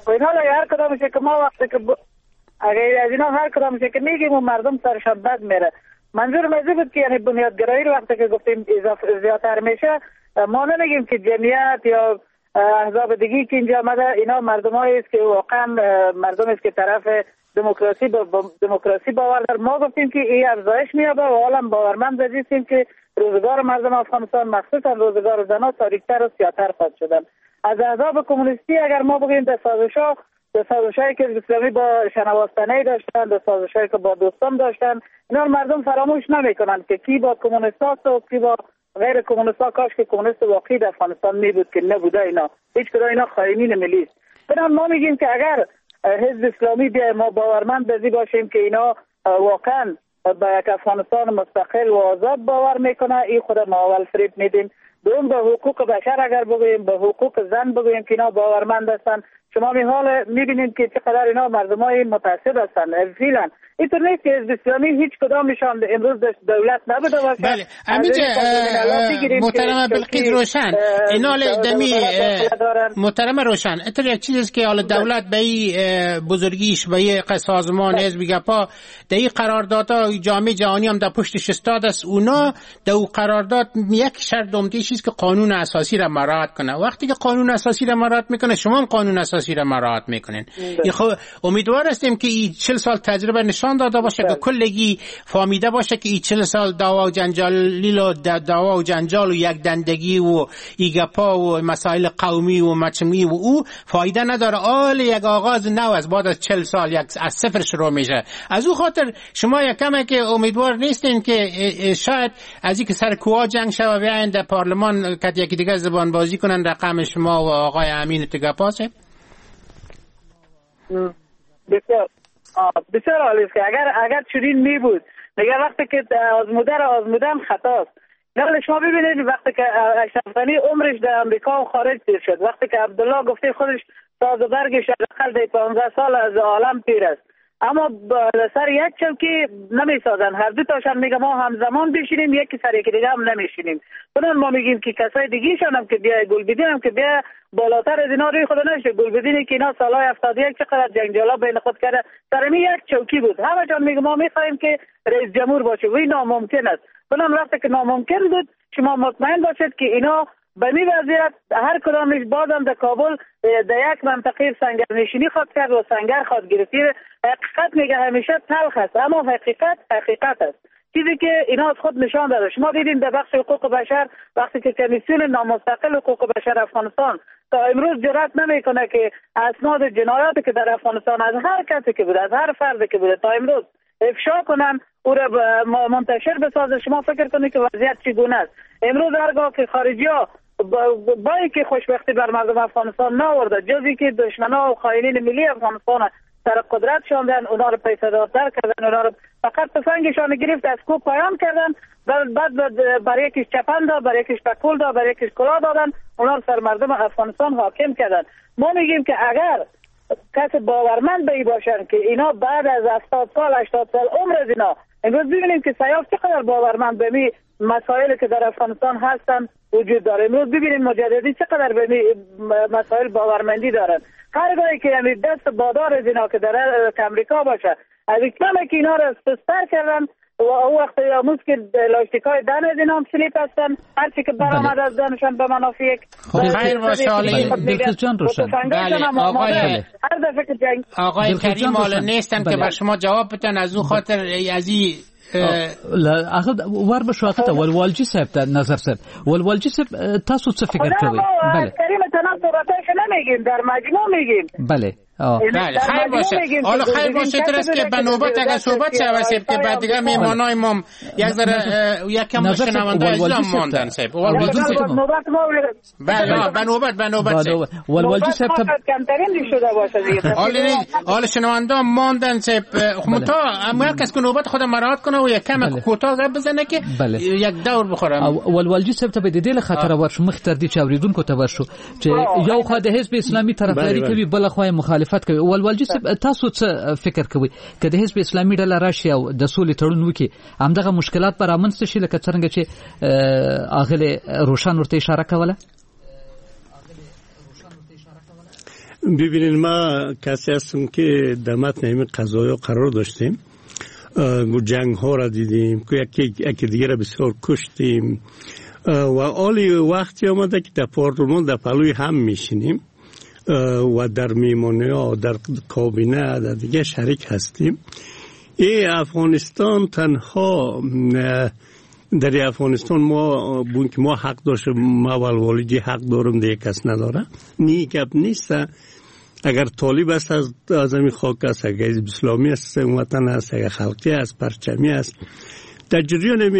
و اینا هر کدامش که ما وقتی که اگر از اینا هر کدامش که میگیم و مردم سرشان بد میره. منظور مزید بود که یعنی بنیادگرایی رو وقتی که گفتیم زیادتر میشه، ما نمیگیم که جمعیت یا احزاب دیگی که اینجا آمده اینا مردمایی است که واقعا مردمی است که طرف دموکراسی باور دارن. ما گفتیم که این افزایش میابه و حالا باورمند هستیم که روزگار مردم افغانستان مخصوصا روزگار زنان تاریکتر و سیاتر خواهد شدن. از احزاب کمونیستی اگر ما بگیم در سازش‌هایی که اسلامی با شنواستنی داشتن، در سازش‌هایی که با دوستان داشتن، اینا مردم فراموش نمیکنن که کی با کمونیست‌ها و کی با غیر کمونیست‌ها. کاش که کمونیست واقعی در افغانستان می بود که نبوده. اینا هیچ کدوم اینا خائنین ملی است. بنابراین ما میگیم که اگر حزب اسلامی بیایم ما باورمند بزی باشیم که اینا واقعا به یک افغانستان مستقل و آزاد باور میکنه، این خود ما اول فریب میدیم. دوم به حقوق بشر اگر بگوییم، به حقوق زن بگوییم که اینا باورمند هستن. شما می حال میبینید که چقدر اینا مردمای متعصب هستن. فعلا اینطور نیست که حزب اسلامی هیچ کدامشان امروز دولت نبوده باشه. بله همینجا محترم بلقیس روشن اینا دمی محترم روشن اتر یک چیزی که حالا دولت به این بزرگیش به این سازمان حزب گپا در این قراردادها جامعه جهانی هم در پشتش استاد است. اونا در اون قرارداد یک شرط عمده چیز که قانون اساسی را مراعات کنه. وقتی که قانون اساسی را مراعات میکنه شما هم قانون اساسی را مراعات میکنین. خب امیدوار هستیم که این 40 سال تجربه نشان داده باشه که کلگی فهمیده باشه که این 40 سال دعوا و جنجال و یک دندگی و ایگپا و مسائل قومی و مچمی و او فایده نداره. آل یک آغاز نو از بعد از 40 سال یک از صفر شروع میشه. از او خاطر شما یکمه که امیدوار نیستین که شاید از اینکه سر کوها جنگ شوه بیاین در پارلمان که یکی دیگه زبان بازی کنن رقم شما و آقای امین تگپاسه. بسیار عالی است که اگر چنین می بود دیگه وقتی که آزمودن خطاست. نقل شما ببینید وقتی که اشرف غنی عمرش در امریکا و خارج دیر شد، وقتی که عبدالله گفته خودش ساز و برگش حداقل 15 سال از عالم پیر است، اما سر یک چوکی نمیسازن. هر دو تاشان میگه ما همزمان بشینیم، یکی سر یکی دیگه هم نمیشینیم. بنابراین ما میگیم که کسای دیگه‌شان هم که بیا گلبدین هم که بیا بالاتر از اینا روی خود نشه. گلبدینی که اینا سالهای 71 چقدر جنجالا بین خود کرده سر یک چوکی بود. همه جان میگه ما میخوایم که رئیس جمهور باشه و این ناممکن است. بنابراین وقتی که ناممکن بود شما مطمئن باشید که اینا به می وضعیت هر کدامش بازم در کابل در یک منطقه سنگرنشینی خواهد کرد و سنگر خواهد گرفت. حقیقت میگه همیشه تلخ است، اما حقیقت است. چیزی که اینا از خود نشان داده. شما دیدین در بخش حقوق بشر وقتی که کمیسیون نامستقل حقوق بشر افغانستان تا امروز جرأت نمیکنه که اسناد جنایاتی که در افغانستان از هر کسی که بوده، از هر فردی که بوده تا امروز افشا کنن، او را منتشر بسازه. شما فکر کنید که وضعیت چگونه است. امروز هرگاه که خارجی‌ها با اینکه خوشبختی بر مردم افغانستان نآورده، جزی که دشمنان و خائنین ملی افغانستان سر قدرت شاندن، اونا رو پیسه‌دارتر کردن، اونا رو فقط تفنگشان گرفت از کوه پایان کردن، بعد برای یکیش چپن داد، برای یکیش پکول داد، برای یکیش کلاه دادن، اونا رو سر مردم افغانستان حاکم کردن. ما میگیم که اگر کسی باورمند به این باشن که اینا بعد از 70 سال 80 سال عمر از اینا، امروز ببینیم که سیاف چقدر باورمند به می مسائلی که در افغانستان هستن وجود داره. امروز ببینیم مجددی چقدر به می مسائل باورمندی دارن. هرگاهی که دست بادار از اینا که در امریکا باشه، از کمی که اینا رو سستر کردن و او وقت امروز که لاشتیکای دن از اینا هم سلیپ هستن، هرچی که برآمد از دنشان به منافع یک خیر باشه. بلقیس جان روشن. آقای کریم حالا نیستن که بر شما جواب بدن، از اون خاطر از این ور بشو هغه ته ولوالجی صاحب ته نظر صاحب. ولوالجی صاحب تاسو څه فکر کوئ؟ بله کریم تنام صحبتش نمیگیم، در مجموع میگیم. بله بله خیر باشه. حالا خیر باشه درست که به نوبت اگر صحبت شود صاحب که بعد دیگه میمانای ما یک ذره یکم شنونده اسلام ماندن صاحب. بله به نوبت ولوالجی صاحب ته کمترین شده باشه دیگه. حالا شنونده ماندن صاحب. خمتا اما کس که نوبت خود مراعات کنه و یکم کوتاه بزنه که یک دور بخورم. ولوالجی صاحب ته به دې له خطر ورشو مخ تر دې چوریدونکو ته ورشو چې یو خو د حزب اسلامي طرفداري کوي، بل خو مخالفت کوي. ولوالجی صاحب تاسو څه فکر کوئ چې د حزب اسلامي ډله راشي او د سولې تړون وکړي، همدغه مشکلات به رامنځته شي لکه څنګه چې اغله روشن ورته اشاره کوله؟ ببینید ما کسی هستیم که در متن همین قضایا قرار داشتیم، جنگ ها را دیدیم که یکی دیگه را بسیار کشتیم و آلی وقتی آمده که در پارلمان در پلوی هم میشینیم و در میمانه ها در کابینه در دیگه شریک هستیم. این افغانستان تنها در افغانستان ما بون که ما حق داشتیم، ما والوالدی حق دارم دیگه کس نداره، نی گپ نیست. اگر طالب است از همین خاک است، اگر حزب اسلامی است وطن است، اگر خلقی است، پرچمی است، در جریان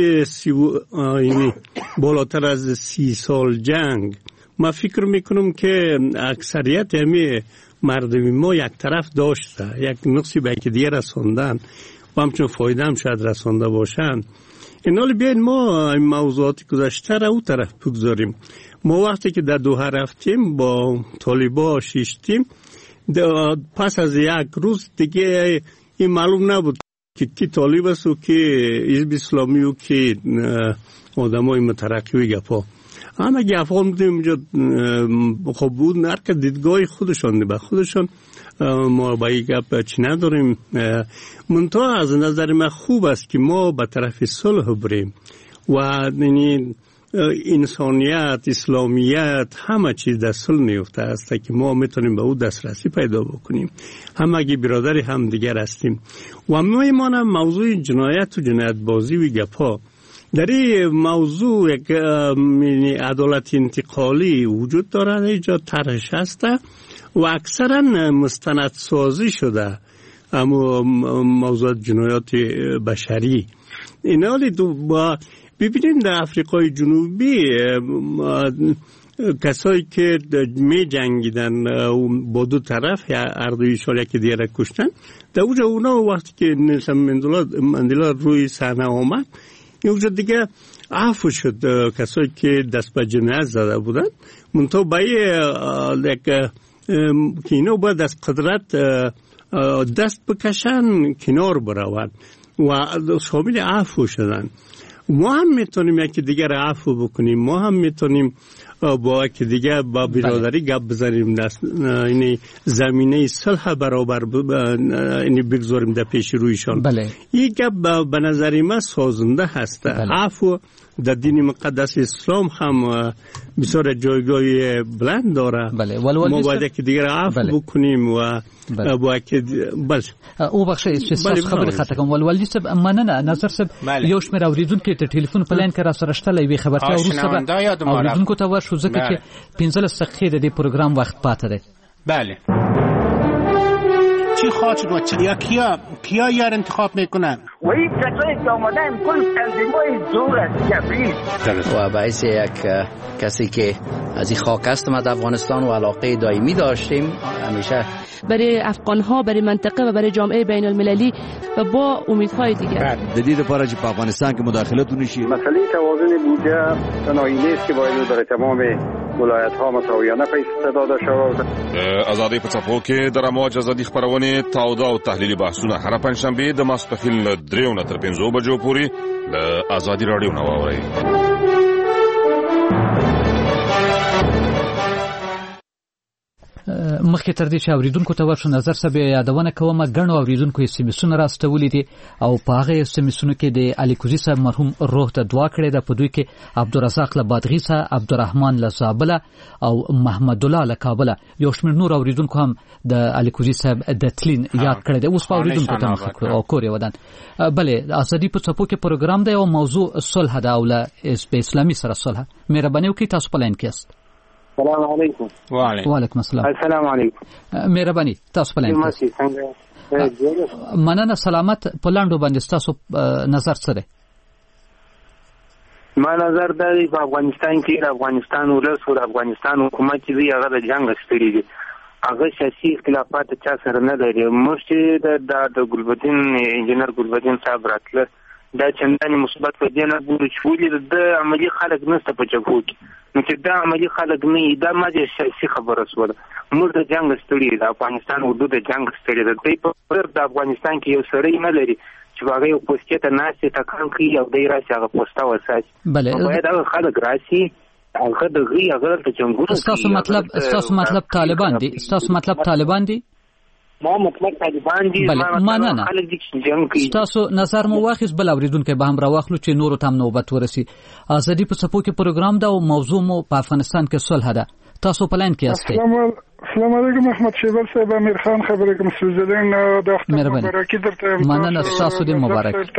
بالاتر از 30 سال جنگ ما فکر میکنم که اکثریت همه مردم ما یک طرف داشته، یک نقصی به یکی دیگه رساندن و همچون فایده هم شاید رسانده باشن. اینالی بیاین ما این موضوعات گذشته را او طرف بگذاریم. ما وقتی که در دوحه رفتیم با طالبا شیشتیم، پس از یک روز دیگه این معلوم نبود که کی طالب است و کی حزب اسلامی و کی آدمای مترقی و گپا. همه گپا بودیم اونجا. خب بود هر دیدگاه خودشان به خودشان، ما با این گپ چی نداریم. منتها از نظر من خوب است که ما به طرف صلح بریم و انسانیت، اسلامیت، همه چیز در صلح نیفته است که ما میتونیم به او دسترسی پیدا بکنیم. همه برادری هم دیگر هستیم و میمانم موضوع جنایت و جنایت بازی و گپا. در این موضوع یک عدالت انتقالی وجود دارد، اینجا طرحش هست و اکثرا مستند سازی شده. اما موضوع جنایات بشری اینا با ببینید در افریقای جنوبی کسایی که می جنگیدن با دو طرف یا اردویشان یکی دیگه را کشتن، در اونجا اونا وقتی که نلسن مندلا روی صحنه آمد، اونجا دیگه عفو شد کسایی که دست به جنایت زده بودن. منتها که اینا باید از قدرت دست بکشن کنار بروند و شامل عفو شدن. ما هم میتونیم یکی دیگر عفو بکنیم، ما هم میتونیم با یکی دیگر با برادری گپ بزنیم، این زمینه صلح برابر این بگذاریم در پیش رویشان. این گپ به نظر من سازنده هست. عفو در دین مقدس اسلام هم بسیار جایگاه بلند داره. ما باید یکی دیگر عفو بکنیم و با یکی او بخشه چې خبرې خاطه کوم. ولولدي صاحب مننه. نظر صاحب یو شمېر اوریدونکو ته ټلیفون په لاین کې را سره شته لوي خبرتیا وروسته اوریدونکو ته ورشو ځکه چې 15 دقیقې د دې پروګرام وخت پاتې دی. بله چی خواهد شد یا کیا یار انتخاب میکنن و این کسایی که آمدن کل تنظیمای دور از کفری و باعث یک کسی که از این خاک هستم از افغانستان و علاقه دائمی داشتیم همیشه برای افغانها، برای منطقه و برای جامعه بین المللی و با امیدهای دیگر. جدید لپاره چې په افغانستان کې مداخلت ونشي. مسئله توازن بودجه تنهایی نیست که باید در تمام ولایت ها مساویانه پیش داده شود. ازادي په څپو کې د رموج ازادي خبرونه تاوده او تحلیلي بحثونه هر پنځشنبه د ماسپخیل 3 تر 5 بجو پورې د ازادي رادیو نو واورئ. مخکې تر دې چې اوریدونکو ته ورشو نظر صاحب یادونه کوم غنو اوریدونکو سیمسونه راستولې دي او په هغه سیمسونو کې د علي کوزي صاحب مرحوم روح ته دعا کړې ده. په دوی کې عبدالرزاق له بادغی صاحب، عبدالرحمن له زابله او محمد الله له کابل. یو شمېر نور اوریدونکو هم د علي کوزي صاحب د تلین یاد کړی دی. اوس په اوریدونکو ته مخ کړو او کور یې ودان. بلې ازادي په څپو کې پروګرام دی او موضوع صلح ده او له اسلامي سره صلح. مهرباني وکړئ تاسو په لاین کې یاست. السلام علیکم. وعلیکم السلام. السلام علیکم. مهرباني تاسو په لاین کې. مننه. سلامت. په لاندو باندې تاسو نظر څه دی؟ ما نظر دی په افغانستان کې افغانستان ولس او افغانستان حکومت چې هغه د جنگ ستړي دي، هغه سیاسي اختلافات چا سره نه لري. مشت د ګلبدین انجنیر ګلبدین صاحب راتله دا چنداني مثبت فائدې نه ګوري چې ولې د عملی خلک نشته په جګړو کې. نو چې دا عملی خلک نه دا ماده سیاسي خبره سوله. موږ د جنگ ستړي د افغانستان حدود د جنگ ستړي د په افغانستان کې یو سړی نه لري چې هغه یو پوسټه ته ناشته تکان کوي او دای راشي هغه پوسټه وساتي. باید هغه خلک راشي هغه د غي هغه ته جمهور استاسو مطلب طالبان دي ما مطلب طالبان دي ما خلک دي چې جنگ کوي استاسو نظر مو واخیس بل اوریدونکو به هم راوخلو چې نورو تام نوبت ورسي ازادي په سپو کې پروګرام دا او موضوع مو په افغانستان کې صلح ده تاسو پلان کې یاستئ السلام علیکم احمد شیبل صاحب امیر خان خبرې کوم سوزدین د اختر مبارکي درته مننه تاسو دې مبارک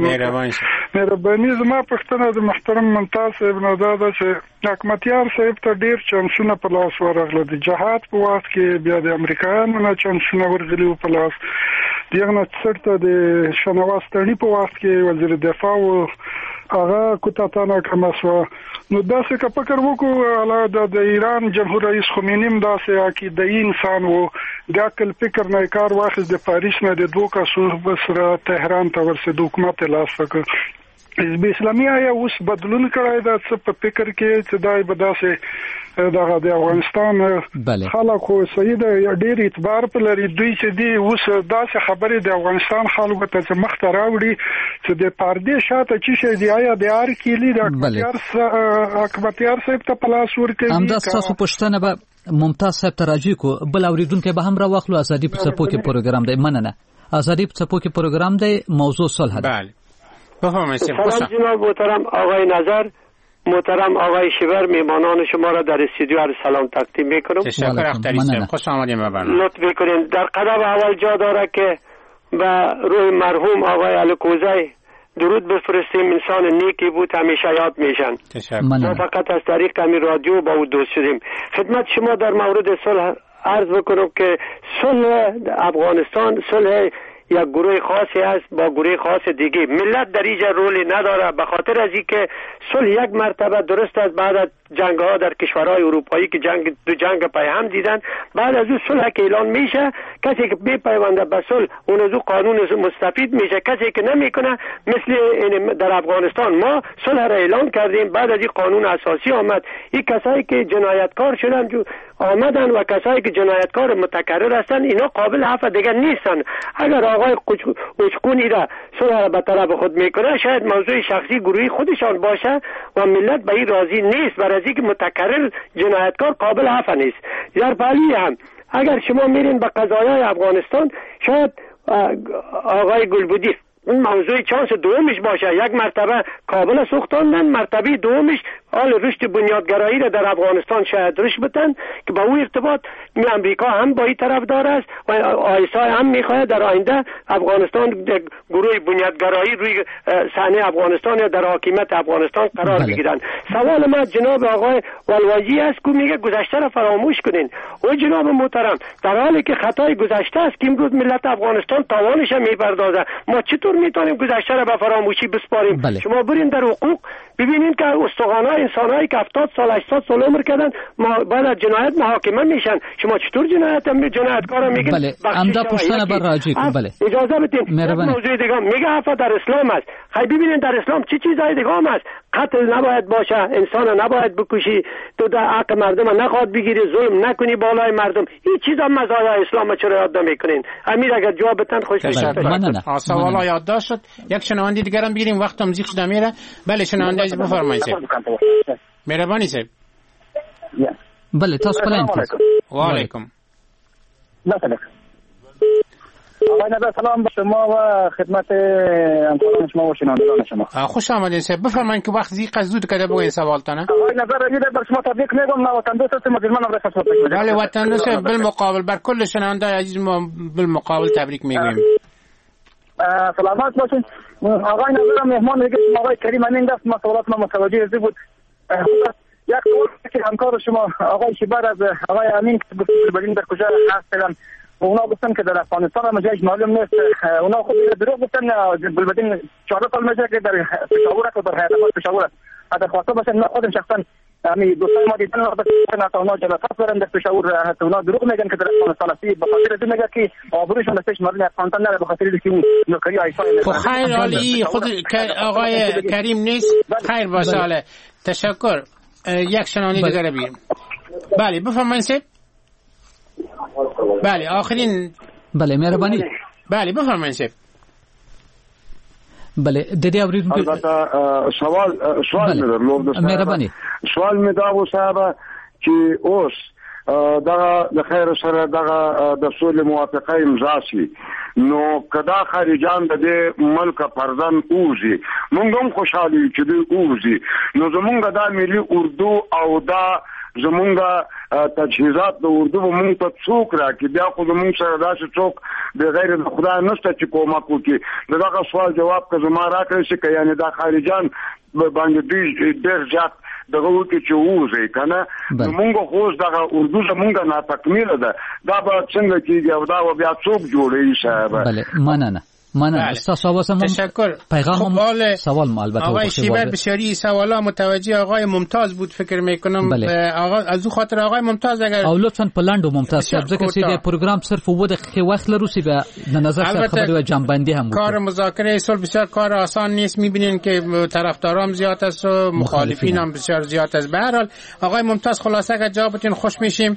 مهرباني زما پښتنه د محترم ممتاز صاحب نو دا چې حکمتیار صاحب ته ډیر چانسونه په لاس ورغله د جهاد په وخت کې بیا د امریکایانو نه چانسونه ورغلي په لاس دیغه څرته د شنواستړي په وخت کې وزیر دفاع هغه کوتاتانه کمسو نو داسې که فکر وکړو د ایران جمهور رئیس خمینی هم داسې عقیده‌ای انسان وو د عقل فکر نه کار واخیست د پاریس نه د دوه کسو بسره تهران ته ورسېد حکومت لاس وکړ حزب اسلامي آیا اوس بدلون کړی دا څه په فکر کې چې دای به داسې دغه د افغانستان خلکو سید ډېر اعتبار په لري دوی چې دی اوس داسې خبرې د افغانستان خلکو ته چې مخ ته راوړي چې د پردې شاته چې شي دی آیا د ار کلی د حکمتیار صاحب ته پلاس ورکړي همدا تاسو پښتنه به ممتاز صاحب تراجی کو بل اوریدونکو به هم راوخلو ازادي په سپو کې پروګرام دی مننه ازادي په سپو کې پروګرام دی موضوع صلح ده سلام جناب محترم آقای نظر محترم آقای شیبر میهمانان شما را در استودیو عرض سلام تقدیم میکنم. تشکر اختری صاحب خوش آمدید به برنامه. لطف میکنین در قدم اول جا داره که به روح مرحوم آقای الکوزی درود بفرستیم انسان نیکی بود همیشه یاد میشن. ما فقط از طریق همین رادیو با او دوست شدیم. خدمت شما در مورد صلح عرض بکنم که صلح افغانستان صلح یک گروه خاصی است با گروه خاص دیگه ملت در اینجا رولی نداره به خاطر از اینکه صلح یک مرتبه درست است بعد از جنگ ها در کشورهای اروپایی که دو جنگ پای هم دیدن بعد از اون صلح که اعلان میشه کسی که بپیونده به صلح اون از اون قانون مستفید میشه کسی که نمیکنه مثل در افغانستان ما صلح را اعلان کردیم بعد از این قانون اساسی آمد این کسایی که جنایتکار شدن آمدن و کسایی که جنایتکار متکرر هستن اینا قابل عفو دیگه نیستن اگر آقای قچقونی را صلح را به طرف خود میکنه شاید موضوع شخصی گروهی خودشان باشه و ملت به این راضی نیست برای اینکه متکرر جنایتکار قابل عفو نیست در پهلوی هم اگر شما میرین به قضایای افغانستان شاید آقای گلبودی اون موضوع چانس دومش باشه یک مرتبه کابل سوختاندن مرتبه دومش حال رشد بنیادگرایی را در افغانستان شاید رشد بتن که با او ارتباط امریکا هم با این طرفدار است و آیسای هم میخواهد در آینده افغانستان گروه بنیادگرایی روی صحنه افغانستان یا در حاکمیت افغانستان قرار بگیرن. سوال ما جناب آقای والواجی است که میگه گذشته را فراموش کنین. او جناب محترم در حالی که خطای گذشته است که امروز ملت افغانستان تاوانش میپردازه ما چطور میتونیم گذشته را به فراموشی بسپاریم؟ شما برین در حقوق ببینین که استخوان‌های انسانایی که 70 سال 80 سال عمر کردن بعد از جنایت محاکمه میشن شما چطور جنایتکارا میگین بله عمدا پشتن بر راجی کن بله اجازه بدین موضوع دیگه میگه عفو در اسلام است خیلی ببینین در اسلام چه چیزای دیگه هم است قتل نباید باشه انسان نباید بکشی تو در حق مردم نخواد بگیری ظلم نکنی بالای مردم این چیزا مزایای اسلام چرا یاد نمیکنین امیر اگر جواب بدن خوش میشه سوالا یادداشت شد یک شنونده دیگه هم بگیریم وقتم زیاد شده میره بله شنونده عزیز بفرمایید مهربانی صاحب بله تاسو پلان و علیکم آقای نظر سلام به شما و خدمت همکاران شما و شنوندگان شما خوش آمدین صاحب بفرمایید که وقت زیاد زود کرده بگوین سوالتانه آقای نظر رجید بر شما تبریک میگم نه وطن دوست هستم مجرمان هم رخصت بگم بله وطن دوست بالمقابل بر کل شنونده عزیز ما بالمقابل تبریک میگیم سلامت باشین آقای نظر مهمان دیگه آقای کریم همین دست ما سوالات ما متوجه ازی بود یک سوال که همکار شما آقای شیبر از آقای امین که گفتن در کجا هستن اونا گفتن که در افغانستان هم جایش معلوم نیست اونا خود دروغ گفتن بلبدین 14 سال میشه که در پشاور است و در حیدرآباد پشاور است اگر خواسته باشن من خودم شخصا همین دوستان ما دیدن نه تا اونا جلسات دارن در پشاور اونا دروغ میگن که در افغانستان است به خاطر این میگه که آبروشون دستش مردم افغانستان نه به خاطر اینکه نوکری آیسای خیر عالی خود آقای کریم نیست خیر باشه تشکر یک شنونده دیگه رو بگیریم بله بفرمایید صاحب بله آخرین بله مهربانی بله بفرمایید صاحب بله د دې اوریدونکو البته سوال مهرباني سوال مې دا و صاحب چې اوس د خیر سره د سولې موافقه امضا شي نو کدا خارجان د ملک پردن اوزي مونږ هم خوشاله یو چې دوی اوزي نو زمونږ د ملي اردو او دا زمونږ تجهیزات د اردو مونږ ته څوک راکړي بیا خو زمونږ سره داسې څوک د غیر د خدای نشته چې کومک وکړي دغه سوال جواب که زما راکړی شي که یعنی دا خارجان باندې دوی ډېر زیات دغه وکړي چې ووځي که نه نو مونږ خو اوس دغه اردو زمونږ ناتکمیله ده دا به څنګه کېږي او دا به بیا څوک جوړوي صاحبه بله مننه تشکر. پیغام سوال ما البته آقای شیبر بسیاری سوالا متوجه آقای ممتاز بود فکر میکنم آقا از او خاطر آقای ممتاز اگر او لطفا پلند و ممتاز شد ځکه چې د پروګرام صرف و د وخت لروسی به د نظر سره خبري و جنبندی هم کار مذاکره صلح بسیار کار آسان نیست میبینین که طرفداران زیاد است و مخالفین هم بسیار زیاد است. به هر حال آقای ممتاز خلاصه اگر جوابتون خوش میشیم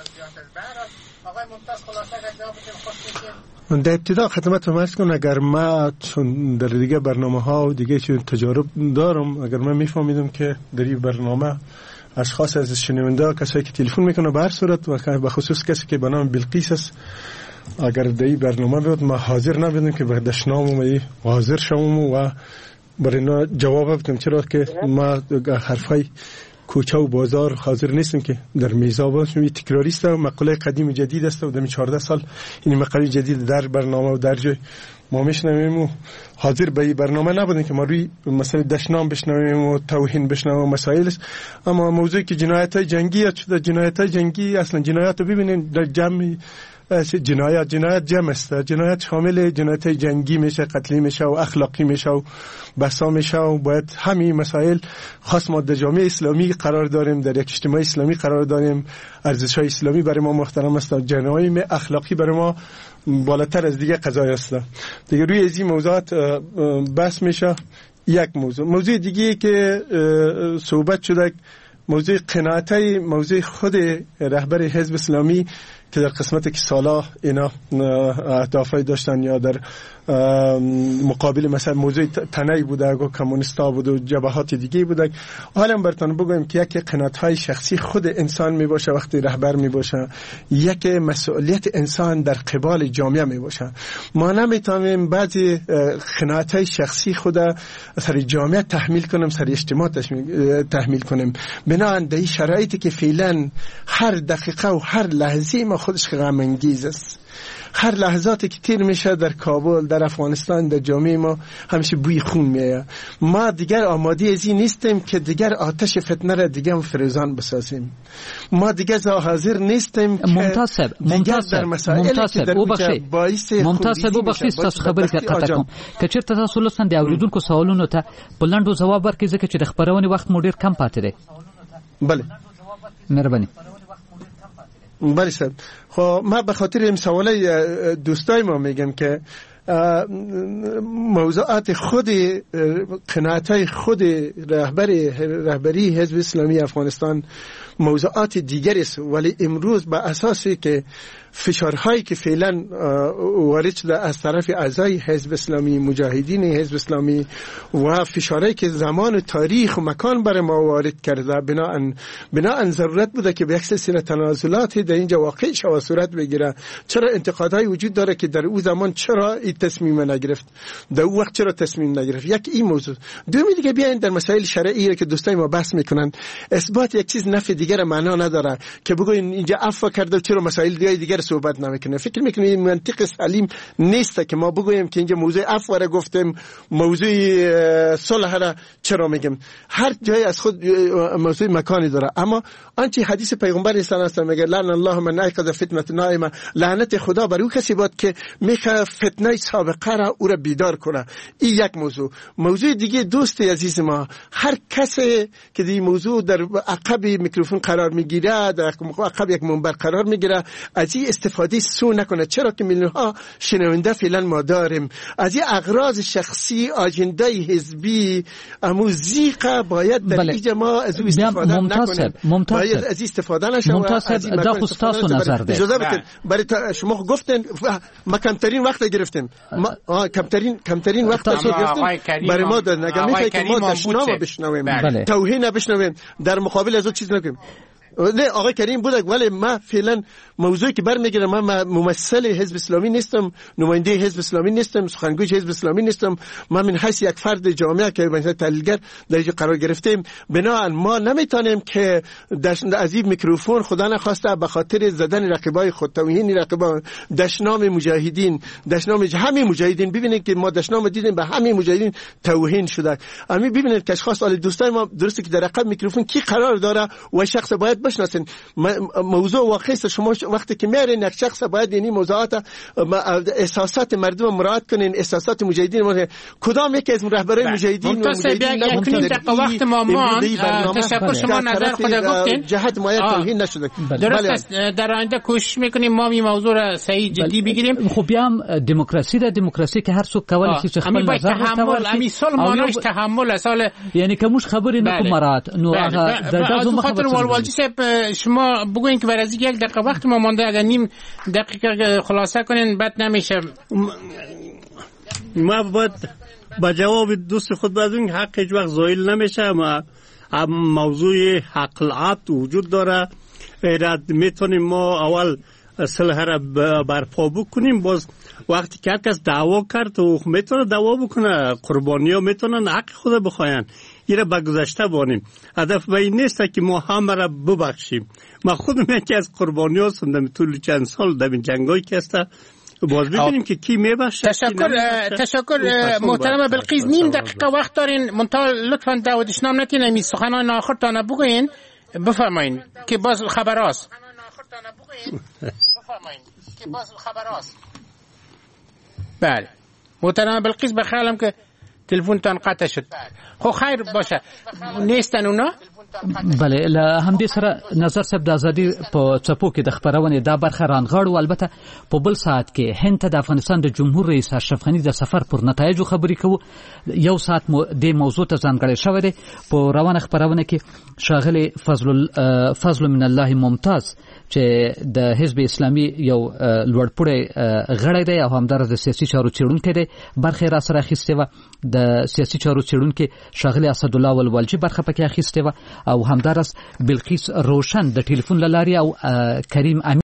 در ابتدا خدمتتون عرض کنم اگر ما چون در دیگه برنامه ها و دیگه چون تجارب دارم اگر من میفهمیدم که در این برنامه اشخاص از شنونده کسایی که تلفن میکنه به هر صورت و به خصوص کسی که به نام بلقیس است اگر در این برنامه بیاد ما حاضر نبودم که به دشنام حاضر شوم و برای اینا جواب بدم چرا که ما حرفای کوچه و بازار حاضر نیستیم که در میزا باشیم. این تکراری است و مقوله قدیم جدید است و در 14 سال این مقوله جدید در برنامه و در جای ما میشنویم و حاضر به این برنامه نبودیم که ما روی مسئله دشنام بشنویم و توهین بشنویم و مسائل است. اما موضوعی که جنایت های جنگی است جنایت های جنگی اصلا جنایت رو ببینید در جمع جنایت جمع است. جنایت شامل جنایت جنگی میشه قتلی میشه و اخلاقی میشه و بسا میشه و باید همین مسائل خاص ما در جامعه اسلامی قرار داریم در یک اجتماع اسلامی قرار داریم ارزش‌های اسلامی برای ما محترم است جنایت اخلاقی برای ما بالاتر از دیگه قضایا است. دیگه روی این موضوعات بحث میشه. یک موضوع دیگه که صحبت شده موضوع قناعتای موضوع خود رهبر حزب اسلامی که در قسمت که سالا اینا اهدافی داشتن یا در مقابل مثلا موضوع تنهی بوده و کمونیستا بود و جبهات دیگه بوده. حالا براتون بگم که یک قناعت‌های شخصی خود انسان می باشه وقتی رهبر می باشه یک مسئولیت انسان در قبال جامعه می باشه. ما نمیتونیم بعضی قناعت‌های شخصی خود سر جامعه تحمیل کنیم سر اجتماع تحمیل کنیم بنابراین در این شرایطی که فعلا هر دقیقه و هر لحظه ما خودش غم انگیز است. هر لحظاتی که تیر میشه در کابل در افغانستان در جامعه ما همیشه بوی خون میاد. ما دیگر آماده ازی نیستیم که دیگر آتش فتنه را دیگر فروزان بسازیم. ما دیگر حاضر نیستیم که ممتاز در مسائل که در باعث ممتاز تاسو خبرې قطع کوم که چېرته تاسو لسان د اوریدونکو سوالونو ته بلندو جواب ورکړئ ځکه چې د خبرونې وخت مو ډیر کم پاتې دی. بله مهرباني. بله صاحب. خب من به خاطر این سوالای دوستای ما میگم که موضوعات خود قناعتای خود رهبری حزب اسلامی افغانستان موضوعات دیگری است ولی امروز به اساسی که فشارهایی که فعلا وارد شده از طرف اعضای حزب اسلامی مجاهدین حزب اسلامی و فشارهایی که زمان و تاریخ و مکان برای ما وارد کرده بناهن ضرورت بوده که به یک سلسله تنازلات در اینجا واقع شود صورت بگیره. چرا انتقادهای وجود داره که در اون زمان چرا این تصمیم نگرفت در اون وقت چرا تصمیم نگرفت. یک این موضوع. دومی دیگه بیاین در مسائل شرعی که دوستای ما بحث میکنن اثبات یک چیز نفی دیگر معنا نداره که بگوین اینجا عفو کرده چرا مسائل دیگر صحبت نمیکنه. فکر میکنه این منطق سلیم نیست که ما بگویم که اینجا موضوع عفو را گفتیم موضوع صلح را چرا میگیم. هر جای از خود موضوع مکانی داره. اما آنچه حدیث پیغمبر صلی الله علیه و میگه لعن الله من ایقظ فتنه نائمه لعنت خدا بر او کسی بود که میخواد فتنه سابقه را او را بیدار کنه. این یک موضوع دیگه دوست عزیز ما هر کسی که این موضوع در عقب میکروفون قرار میگیره در عقب یک منبر قرار میگیره از این استفاده سو نکنه. چرا که میلیون ها شنونده فعلا ما داریم از این اغراض شخصی آجنده حزبی اموزیقه باید در اینجا ما از او استفاده نکنیم. باید از استفاده نشه. ممتاز دا خصوصا نظر ده اجازه بدید برای شما گفتن ما کمترین وقت گرفتیم کمترین وقت رو گرفتیم برای ما دادن. اگر میخواهی که ما دشنام بشنویم، توهین بشنویم، در مقابل از او چیز نکنیم. نه آقای کریم بودک، ولی من فعلا موضوعی که برمیگیرم، من ممثل حزب اسلامی نیستم، نماینده حزب اسلامی نیستم، سخنگوی حزب اسلامی نیستم. من من حیث یک فرد جامعه که مثلا تحلیلگر در اینجا قرار گرفتیم، بنابراین ما نمیتونیم که از این میکروفون خدا نخواسته به خاطر زدن رقیبای خود، توهین رقیبان، دشنام مجاهدین، دشنام همه مجاهدین. ببینید که ما دشنام دیدیم، به همه مجاهدین توهین شده. همین ببینید که اشخاص دوستان ما درسته که در رقم میکروفون کی قرار داره و شخص باید بشناسین. موضوع واقعی است. شما وقتی که میارین یک شخص باید این موضوعات احساسات مردم مراعات کنین، احساسات مجاهدین. کدام یکی از رهبرای مجاهدین یک دقیقه وقت ما تشکر شما نظر خود گفتین، جهت ما توهین نشده. درست است. در آینده کوشش میکنیم ما این موضوع را صحیح جدی بگیریم. خب بیا هم دموکراسی که هر څوک کولی شي خپل نظر تحمل امیسال مانوش تحمل اصل، یعنی که موږ خبرې نه کوم مراد نو هغه درته زما خاطر والوالجی صاحب شما بگوین که برای یک دقیقه وقت ما مونده، اگر نیم دقیقه خلاصه کنین بد نمیشه. ما باید با جواب دوست خود بازون حق هیچ وقت زایل نمیشه. موضوع حقلعات وجود داره. میتونیم ما اول صلح را برپا بکنیم. باز وقتی که کس دعوا کرد و میتونه دعوا بکنه، قربانی ها میتونن حق خود بخواین. ایره به گذشته بانیم. هدف به این نیست که ما همه را ببخشیم. ما خودم یکی از قربانی هستم در طول چند سال در این جنگایی که هسته. باز ببینیم که کی میبخشه. تشکر محترم بلقیس. نیم دقیقه وقت دارین، منتها لطفا دعوتش نام نتین امی سخنان آخرتان بگوین. بفرمایین که باز خبر است. بله محترم بلقیس، بخیالم که تلفنتان قطع شد. خو خیر باشه، نیستن اونا. بله له همدې سره نظر صاحب د ازادي په چپو کې د خبرونې دا برخه رانغاړو. البته په بل ساعت کې هند ته د افغانستان د جمهور رئیس اشرف غنی د سفر پر نتایجو خبرې کوو. یو ساعت د موضوع ته ځانګړی شوی دی. په روانه خبرونه کې شاغلی فضل من الله ممتاز چې د حزب اسلامي یو لوړپوړی غړی دی او همدارس د سیاسي چارو څېړونکی دی، برخه را سره اخیستې وه. د سیاسي چارو څېړونکي شاغلی اسدالله ولوالجي برخه پکې اخیستې وه او همدارس بلقیس روشن د ټلیفون له لارې او کریم